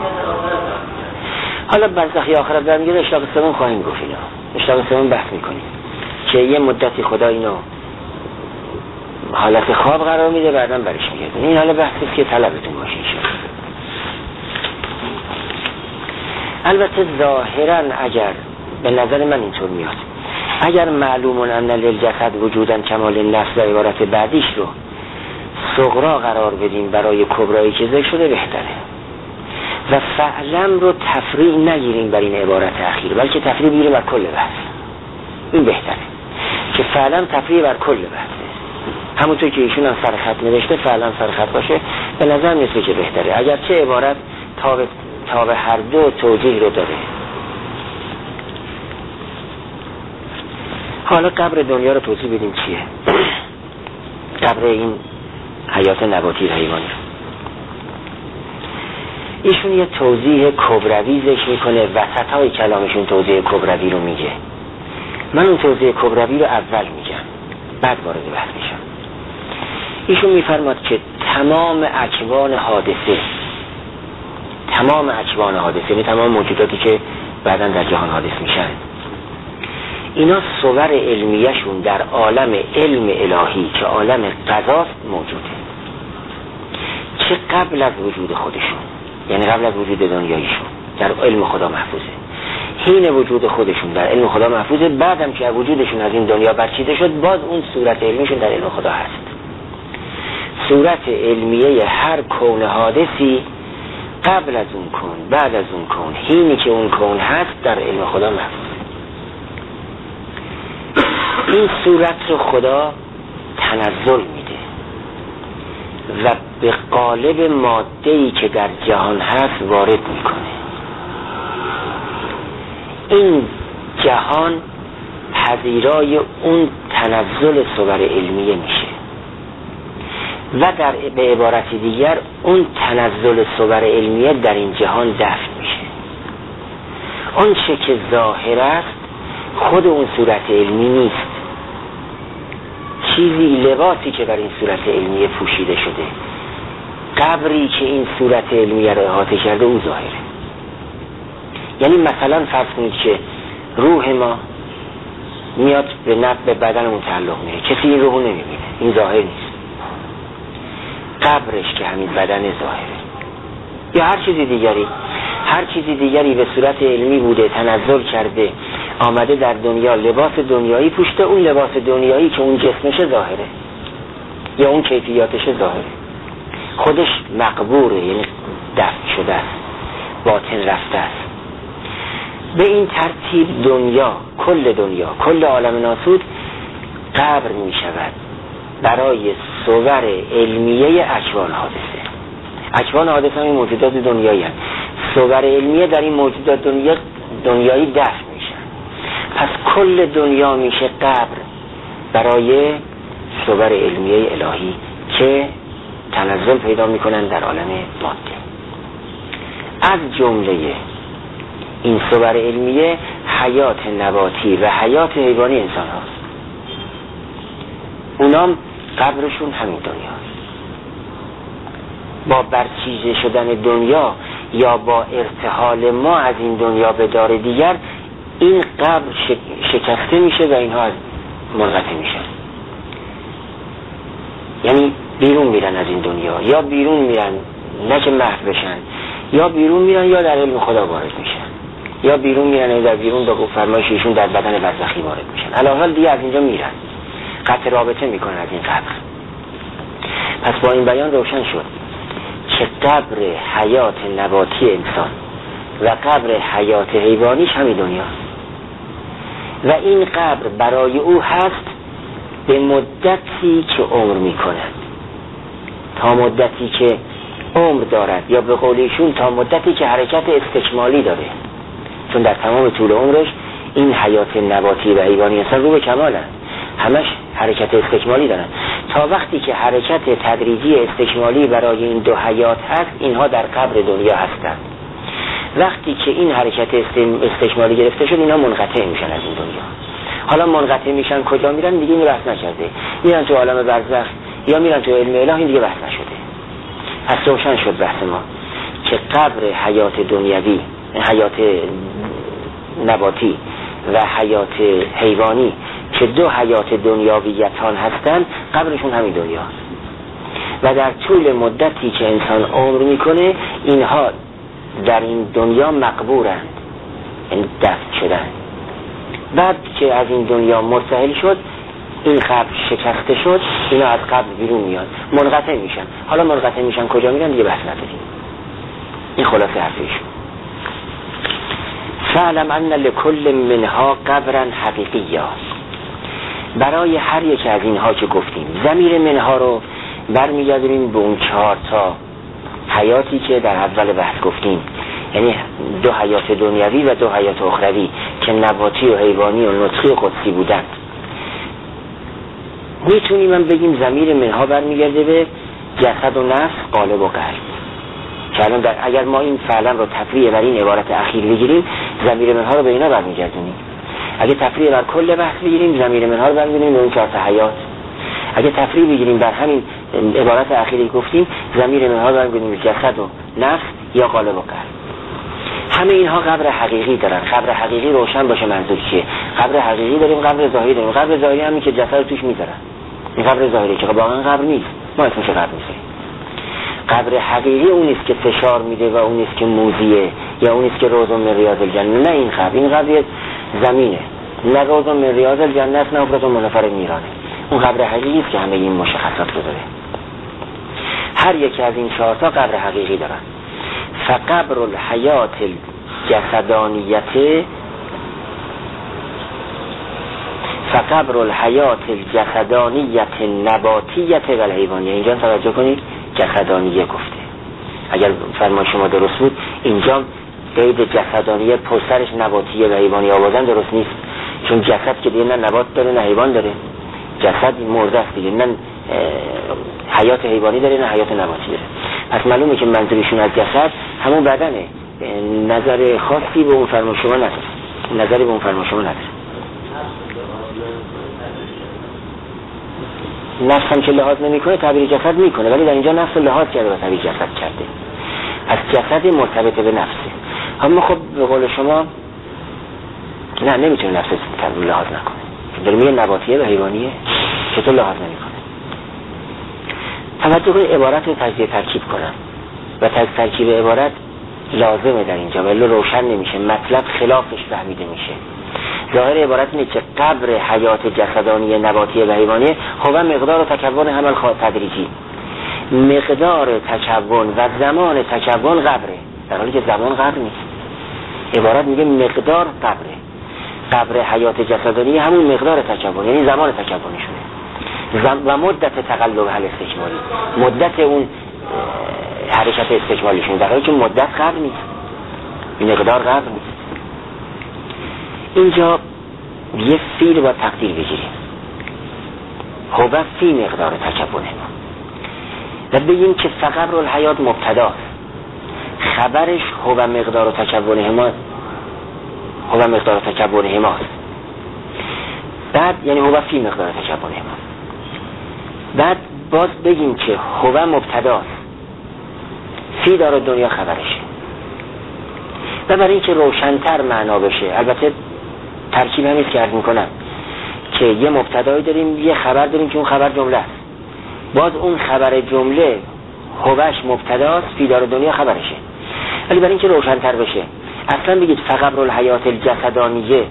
حالا برزخی آخرت برمیگرده اشراق سوم خواهیم گفت اینا اشراق سوم بحث میکنیم که یه مدتی خدا اینو حالت خواب قرار میده بعداً برش میگرده این حالا بحثی که طلبتون باشه البته ظاهراً اگر به نظر من اینطور میاد اگر معلومون ان للجسد وجوداً کمال نفس و عبارت بعدیش رو صغرا قرار بدیم برای کبرایی که ذکر شده بهتره و فعلم رو تفریع نگیریم بر این عبارت اخیر بلکه تفریع بگیریم بر کل بحث این بهتره که فعلم تفریع بر کل بحثه همونطور که ایشون هم سرخط نوشته فعلم سرخط باشه به نظر میسه که بهتره اگرچه عبارت تا به هر دو توجیه رو داره حالا قبر دنیا رو توضیح بدیم چیه قبر این حیات نباتی حیوانی ایشون یه توضیح کبروی ذکر میکنه وسطای کلامشون توضیح کبروی رو میگه من اون توضیح کبروی رو اول میگم بعد وارد بحث میشم ایشون میفرماد که تمام اکوان حادثه یعنی تمام موجوداتی که بعداً در جهان حادث میشن اینا صور علمیه‌شون در عالم علم الهی که عالم قضاست موجوده چه قبل از وجود خودشون یعنی قبل از وجود دنیایشون در علم خدا محفوظه حین وجود خودشون در علم خدا محفوظه بعدم که وجودشون از این دنیا برچیده شد باز اون صورت علمیشون در علم خدا هست صورت علمیه هر کون حادثی قبل از اون کون بعد از اون کون حینی که اون کون هست در علم خدا محفوظه این صورت رو خدا تنزل میده و به قالب ماده‌ای که در جهان هست وارد میکنه این جهان پذیرای اون تنزل صور علمیه میشه و به عبارت دیگر اون تنزل صور علمیه در این جهان دفن میشه اون چه که ظاهر است خود اون صورت علمی نیست چیزی، لباسی که بر این صورت علمیه پوشیده شده، قبری که این صورت علمیه را احاطه کرده، او ظاهره. یعنی مثلا فرض کنید که روح ما میاد به بدنمون تعلق میره، کسی این روحو نمیبینه، این ظاهر نیست. قبرش که همین بدن ظاهره. یا هر چیزی دیگری به صورت علمی بوده، تنزل کرده، آمده در دنیا، لباس دنیایی پوشته، اون لباس دنیایی که اون جسمش ظاهره یا اون کیفیاتش ظاهره، خودش مقبوره، یعنی دفن شده است، باطن رفته است. به این ترتیب دنیا، کل عالم ناسود قبر می شود برای صور علمیه اکوان حادثه. اکوان حادثه همین موجودات دنیایی هست. صور علمیه در این موجودات دنیایی دفن میشن. پس کل دنیا میشه قبر برای صور علمیه الهی که تنزل پیدا میکنن در عالم ماده. از جمله این صور علمیه حیات نباتی و حیات حیوانی انسان هاست. اونام قبرشون همین دنیاست. با برچیده شدن دنیا یا با ارتحال ما از این دنیا به دار دیگر، این قبر شکسته میشه و اینها منقطع میشن. یعنی بیرون میرن از این دنیا، یا بیرون میرن نه که محو بشن، یا بیرون میرن یا در علم خدا وارد میشن، یا بیرون میرن یا در بیرون به فرمایش ایشون در بدن برزخی وارد میشن. علاوه دیگه از اینجا میرن، قطع رابطه میکنن از این قبر. پس با این بیان روشن شد که قبر حیات نباتی انسان و قبر حیات حیوانیش همین دنیاست و این قبر برای او هست به مدتی که عمر میکند، تا مدتی که عمر دارد، یا به قول ایشون تا مدتی که حرکت استکمالی داره، چون در تمام طول عمرش این حیات نباتی و حیوانی انسان رو به کمالن، همش حرکت استکمالی دارن. تا وقتی که حرکت تدریجی استکمالی برای این دو حیات هست، اینها در قبر دنیا هستند. وقتی که این حرکت استکمالی گرفته شد، اینها منقطع میشن از این دنیا. حالا منقطع میشن کجا میرن؟ دیگه این بحث نکرده، میرن تو عالم برزخ یا میرن تو علم الهی، این دیگه بحث نشده. پس روشن شد بحث ما که قبر حیات دنیوی، حیات نباتی و حیات حیوانی که دو حیات دنیاویتان هستند، قبرشون همین دنیاست و در طول مدتی که انسان عمر میکنه، اینها در این دنیا مقبورند، یعنی دفن شدن. بعد که از این دنیا مرتحل شد، این قبر شکسته شد، اینا از قبر بیرون میاد، منقطع میشن. حالا منقطع میشن کجا میرن؟ دیگه بحث نداریم. این خلاصه حرفش. فعلم ان لکل منها قبرا حقیقیا. برای هر یک از اینها که گفتیم، ضمیر منها رو برمیگردیم به اون 4 تا حیاتی که در اول بحث گفتیم، یعنی 2 حیات دنیوی و 2 حیات اخروی که نباتی و حیوانی و نطقی و قدسی بودند. میتونیم هم بگیم ضمیر منها برمیگرده به جسد و نفس، قالب و قلب. که الان اگر ما این فعلا رو تفریع بر این عبارت اخیر بگیریم، ضمیر منها رو به اینا برمیگردونیم. اگه تفریع بر کل بحث بگیریم، ضمیر منها رو برمیگردونیم به اون 4 تا حیات. اگه تفریع بگیریم بر همین عبارت اخیری گفتیم، ضمیر منها رو برمیگردونیم به جسد و نفس یا قالب و قلب. همه اینها قبر حقیقی دارن. قبر حقیقی روشن باشه منظور چیه. قبر حقیقی داریم، قبر ظاهری داریم. قبر ظاهری همین که جسد توش میذارن، این قبر ظاهری که واقعا قبر نیست، ما اسمش قبر میذاریم. قبر حقیقی اون نیست که فشار میده و اون نیست که موذیه یا اون نیست که روض من ریاض الجنه. نه، این قبر زمینه، نه روض من ریاض الجنه است، نه حفرة من حفر النیرانه. اون قبر حقیقی است که همه این مشخصات رو داره. هر یکی از این 4 تا قبر حقیقی دارن. فقبر الحیات الجسدانیته، فقبر الحیات الجسدانیت نباتیت و الحیوانیه. اینجا توجه کنید، جسدانیه گفته. اگر فرمان شما درست بود، اینجا قید جسدانیه پشترش نباتیه و حیوانی آوازن درست نیست، چون جسد که دیگه نه نبات داره نه حیوان داره، جسد مرده است دیگه، نه حیات حیوانی داره نه حیات نباتی داره. پس معلومه که منظورشون از جسد همون بدنه. نظر خاصی به اون فرمان شما نداره، نظری به اون فرمان شما نداره. نفس هم که لحاظ نمیکنه تعبیر جسد میکنه، ولی در اینجا نفس لحاظ کرده و تعبیر جسد کرده. از جسد مرتبط به نفسه. اما خب به قول شما نه نمیتونه نفس لحاظ نکنه. در میگه نباتیه و حیوانیه چطور لحاظ نمیکنه؟ توجه کنید عبارت رو تجزیه ترکیب کنم و ترکیب عبارت لازمه در اینجا ولی روشن نمیشه، مطلب خلافش فهمیده میشه. ظاهر عبارت اینه که قبر حیات جسدانی نباتی و حیوانی هو مقدار و تکون حمل تدریجی، مقدار تکون و زمان تکون قبره، در حالی که زمان قبر نیست. عبارت میگه مقدار قبره، قبر حیات جسدانی همون مقدار تکون یعنی زمان تکونشونه و مدت تقلب حل استکمالی، مدت اون حرکت استکمالیشون، در حالی که مدت قبر نیست، مقدار قبر نیست. اینجا یه فیل با تقدیر بگیریم هو فی مقدار تکونه و بگیم که فقبر الحیات مبتداست، خبرش هو مقدار تکونه ماست، بعد یعنی هو فی مقدار تکونه ماست، بعد باز بگیم که هو مبتداست، فی دار دنیا خبرشه. و برای اینکه روشن‌تر معنا بشه، البته ترکیب همیست که عرض میکنم که یه مبتدایی داریم یه خبر داریم که اون خبر جمله است، باز اون خبر جمله هوش مبتداست، فی دار دنیا خبرشه. ولی برای اینکه روشن‌تر بشه اصلا بگید فقبر الحیات الجسدانیه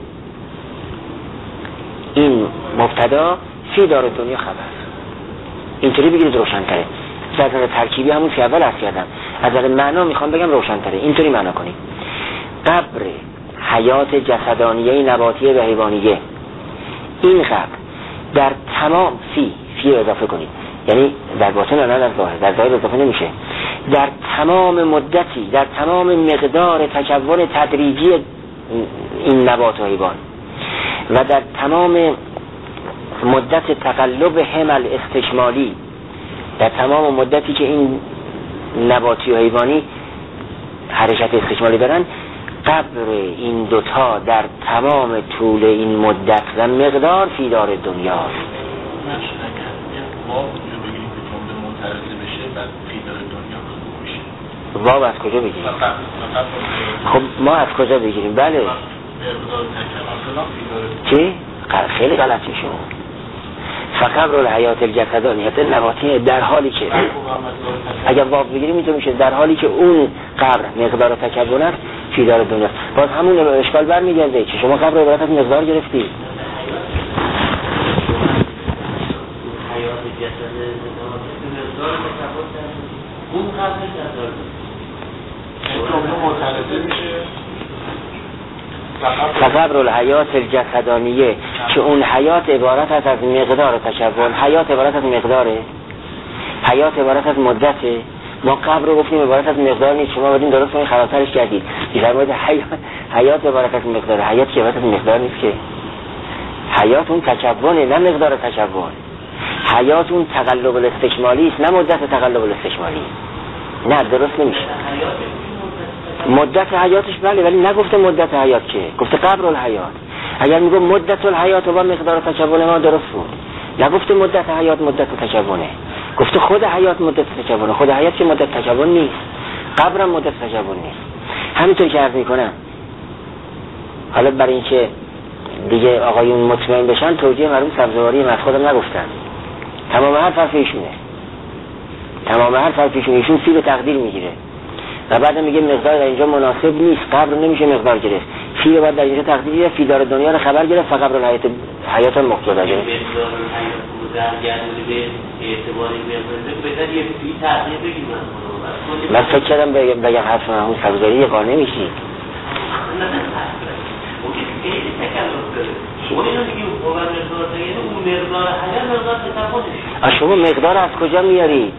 این مبتدا، فی دار دنیا خبر، اینطوری بگید روشن‌تره. از نظر ترکیبی همون که اول عرض کردم، از نظر معنا میخوام بگم روشن‌تره، اینطوری معنا کنیم قبر حیات جسدانیه نباتیه و حیوانیه، این قبر در تمام فی اضافه کنید، یعنی در باطن نه در ظاهر، در ظاهر اضافه نمیشه، در تمام مدتی، در تمام مقدار تکون تدریجی این نبات و حیوان و در تمام مدت تقلب حمل استشمالی، در تمام مدتی که این نباتی و حیوانی حرکت استشمالی دارن، قبر این دوتا در تمام طول این مدت و مقدار فی دار دنیاست. واو از کجا بگیریم؟ خب ما از کجا بگیریم؟ بله چی؟ خیلی غلطی شما. فقبر الحیات الجسدانیه نباتی در حالی که اگر واو بگیریم اینطور میشه در حالی که اون قبر مقدار تکون است فی دار دنیا. باز همون اشکال برمیگرده که شما قبر عبارت از مقدار گرفتی. حیات جسد مقدار تکون اون قبرش معترضه میشه فقبر الحیات الجسدانیه که اون حیات عبارت است از مقدار تکون، حیات عبارت از مقداره، حیات عبارت از مدته. ما قبر رو گفتیم عبارت از مقدار نیست، شما بدین درست کنید خرابترش کردید. در مورد حیات عبارت از مقداره، حیات که عبارت از مقدار نیست که، حیات اون تکونه نه مقدار تکون، حیات اون تقلب الاستکمالی است نه مدت تقلب الاستکمالی. نه درست نمیشه. مدت حیاتش بله ولی نگفته مدت حیات که، گفته قبر الحیات. اگر میگه مدت الحیات و مقدار تکون ما درست بود، نگفته مدت حیات مدت تکونه، گفته خود حیات مدت تکونه. خود حیات که مدت تکون نیست، قبرم مدت تکون نیست. همینطور که عرض میکنم. حالا برای اینکه دیگه آقایون مطمئن بشن توجیه مرحوم سبزواری من خودم نگفتن، تمام هر حرف ایشونه، تمام هر حرف ایشون فی تقدیر میگیره و بعد میگه مقدار در اینجا مناسب نیست، قبر نمیشه مقدار گرفت، فی رو بعد در اینجا تقدیریه، فی دار دنیا رو خبر گرفت، فقبر الحیات حیات مقتضا گرفت. من فکر کردم بگم حرف مرحوم سبزواری یه قانع میشی. شما مقدار از کجا میاری؟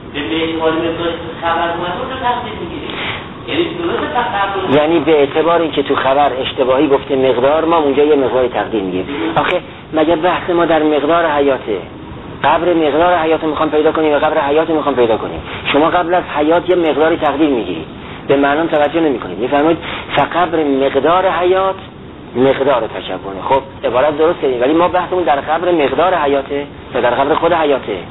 یعنی به اعتبار اینکه تو خبر اشتباهی گفته مقدار، ما اونجا یه مقداری تقدیر میگیم. آخه مگه بحث ما در مقدار حیاته؟ قبر مقدار حیات میخوام پیدا کنیم و قبر حیات میخوام پیدا کنیم. شما قبل از حیات یه مقداری تقدیر میگیرید، به معنی توجه نمیکنید، میفرمایید فقبر مقدار حیات مقدار تکونه. خب عبارت درسته ولی ما بحثمون در قبر مقدار حیاته یا در قبر خود حیاته.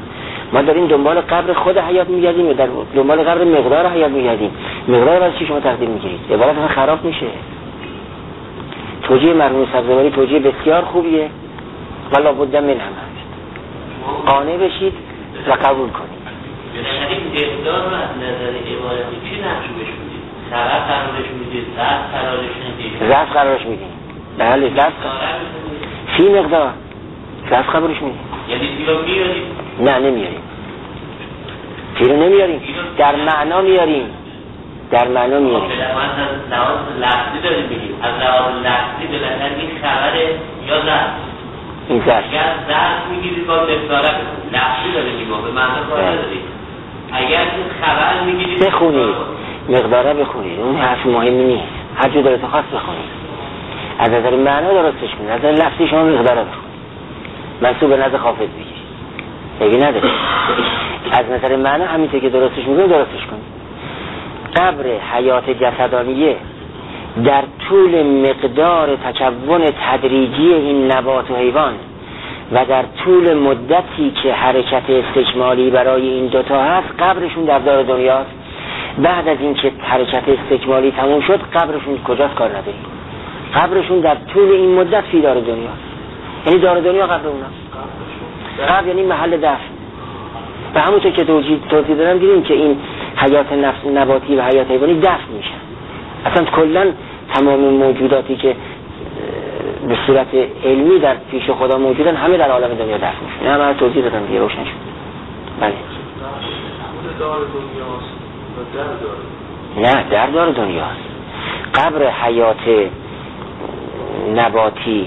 ما داریم دنبال قبر خود حیات میگردیم یا در دنبال قبر مقدار حیات میگردیم؟ مقدار برای چی شما تقدیر میگیرید؟ عبارت اصلا خراب میشه. توجیه مرحوم سبزواری توجیه بسیار خوبیه، ولا بد من عمل. قانع بشید و قبول کنید. این مقدار رو از نظر عبارتی چی نقش بهش میدید؟ سبب قرارش میدید؟ ظرف قرارش میدید؟ ظرف قرارش میدید. بله ظرف فی مقدار ظرف قرارش میدید. یعنی فی رو میاریم؟ نه نمیاریم. فی رو نمیاریم، در معنا میاریم. در معنا میاریم. ما از لحاظ لفظی داریم میگیم، از لحاظ لفظی به نظر این خبره یا ظرف؟ این ظرف. اگر ظرف میگیرید با مقداره لفظی داریم میگیم، به معنا کار نداریم. اگر این خبر میگیرید بخونید، مقداره بخونید، اون حرف مهمی نیست. هر جو دلت خواست بخونید. از نظر معنا درستش کنید، از نظر لفظی شما مقداره بخونید. منسوب به نظر خافض بگیرید. دیگه نداره. از نظر معنا همینطور که درستش میگم درستش کنید. قبر حیات جسدانیه در طول مقدار تکون تدریجی این نبات و حیوان و در طول مدتی که حرکت استکمالی برای این دوتا هست، قبرشون در دار دنیاست. بعد از این که حرکت استکمالی تموم شد، قبرشون کجاست کار نداری. قبرشون در طول این مدت فی دار دنیاست. یعنی دار دنیا قبر اوناست. قبر یعنی محل دفن. و همونطور که توضیح دادم دیدیم که این حیات نباتی و حیات حیوانی دفن میشن. اصلا کلا تمام موجوداتی که به صورت علمی در پیش خدا موجودن همه در عالم دنیا دفن میشن. همه توضیح دادم دیگه روشن شد. بله. دار دنیاست و در داره؟ نه در دار دنیاست. قبر حیات نباتی،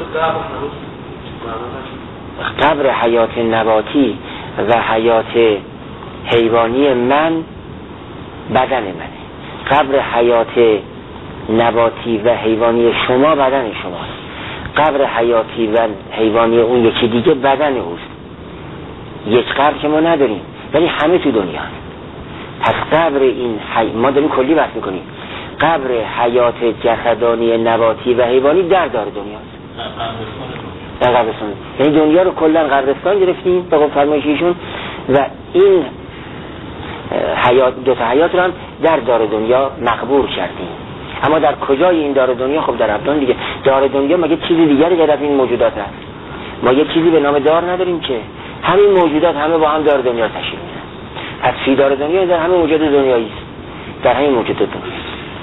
قبر حیات نباتی و حیات حیوانی من بدن منه. قبر حیات نباتی و حیوانی شما بدن شماست. قبر حیاتی و حیوانی اون یکی دیگه بدن اوست. یک قبر که ما نداریم ولی همه تو دنیا هست. پس قبر این ما داریم کلی بحث میکنیم. قبر حیات جسدانی نباتی و حیوانی در دار دنیاست. در قبرستان. یعنی دنیا رو کلا قبرستان گرفتیم به قول فرمایش ایشون و این حیات دو تا حیات رو هم در دار دنیا مقبور کردیم. اما در کجای این دار دنیا؟ خب در ابدان دیگه. دار دنیا مگه چیزی دیگری غیر از این موجودات هست؟ ما یه چیزی به نام دار نداریم که. همین موجودات همه با هم دار دنیا تشکیل میدن. پس فی دار دنیا در همه موجود دنیایی است. در همین موجودات دنیا.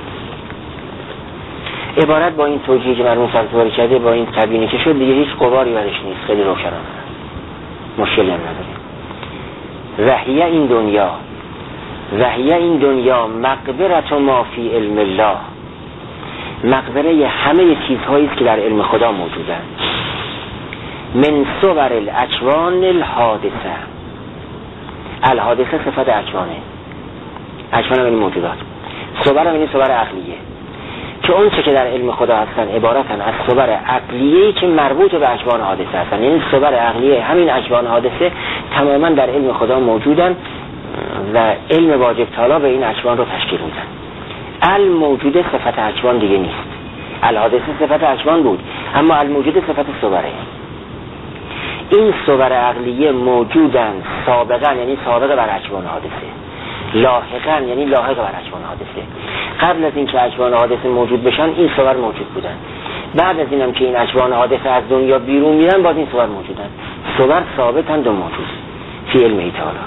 عبارت با این توجیهی که مرحوم سبزواری کرده، با این تبیینی که شد، دیگه هیچ غباری برش نیست. خیلی روشنه. مشکلی هم نداره. وحیه این دنیا مقبرت ما فی علم الله، مقبره همه چیزهایی است که در علم خدا موجودند. من صور الاکوان الحادثه. الحادثه صفت اکوانه. اکوان یعنی موجودات. صور یعنی صور عقلیه که اون چه که در علم خدا هستن عبارتن از صور عقلیه‌ای که مربوط به اکوان حادثه هستن. یعنی صور عقلیه همین اکوان حادثه تماما در علم خدا موجودن و علم واجب تعالی به این اکوان رو تشکیل میدن. الموجود صفت اکوان دیگه نیست. الحادثه صفت اکوان بود، اما الموجود صفت صوره. این صور عقلیه موجودن سابقا یعنی سابق بر اکوان حادثه، لاحقا یعنی لاحق بر اکوان حادثه. قبل از این که اکوان حادثه موجود بشن این صور موجود بودن. بعد از اینم که این اکوان حادثه از دنیا بیرون میرن باز این صور موجودن. صور ثابتند و موجود فی علم تعالی.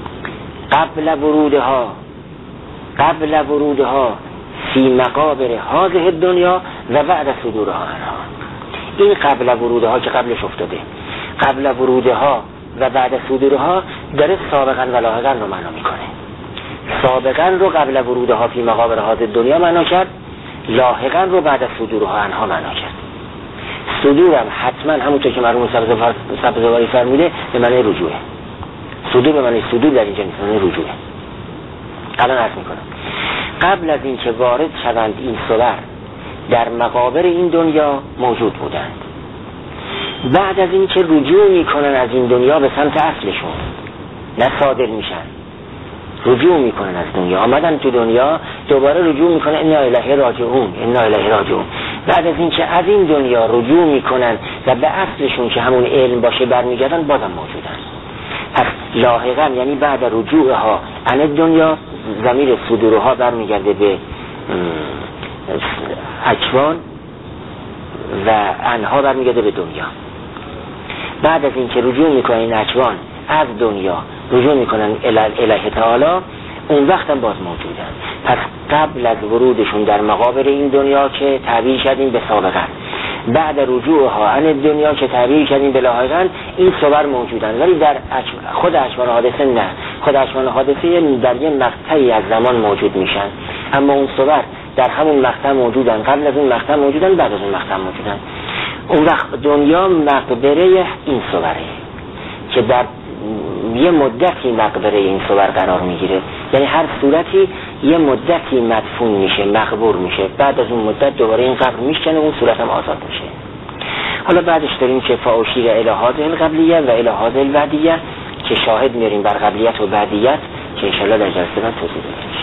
قبل ورودها فی مقابر هذه دنیا و بعد صدورها عنها. این قبل ورودها که قبلش افتاده، قبل ورودها و بعد صدورها داره سابقا و لاحقا رو معنا میکنه. سابقا رو قبل ورودها فی مقابر هذه دنیا معنا کرد، لاحقا رو بعد صدورها عنها معنا کرد. صدورم حتما همونطور که مرحوم سبزواری فرموده به معنی رجوعه. صدور به معنی صدور در اینجا نیست، معنی رجوعه. الان عرض میکنم قبل از این که وارد شوند این صور در مقابر این دنیا موجود بودند. بعد از این که رجوع میکنن از این دنیا به سمت اصلشون، نه صادر میشن، رجوع میکنن از دنیا، آمدن تو دنیا دوباره رجوع میکنن انا الیه راجعون. بعد از این که از این دنیا رجوع میکنن و به اصلشون که همون علم باشه برمیگردن بازم موجودن. پس لاحقا یعنی بعد رجوعها عن دنیا، ضمیر صدورها برمیگرده به اکوان و انها برمیگرده به دنیا. بعد از اینکه رجوع میکنن این اکوان از دنیا رجوع میکنن الیه تعالی، اون وقت هم باز موجودن. پس قبل از ورودشون در مقابر این دنیا که تعبیر کردیم به سابقا، بعد رجوعها عن دنیا که تعبیر کردیم به لاحقا، این صور موجودن. ولی در خود اکوان حادثه نه، خود اکوان حادثه در یه مقطعی از زمان موجود میشن، اما اون صور در همون مقطع موجودن، قبل از اون مقطع موجودن، بعد از اون مقطع موجودن. اون وقت دنیا مقبره این صوره که در یه مدتی مقبره این صور قرار میگیره، یعنی هر صورتی یه مدتی مدفون میشه، مقبور میشه، بعد از اون مدت دوباره این قبر میشکنه، اون صورت هم آزاد میشه. حالا بعدش داریم که فاشیر الی هذه القبلیه و الی هذه البعدیه که شاهد میاریم بر قبلیت و بعدیت که انشاءالله در جلسه بعد توضیح بدیم.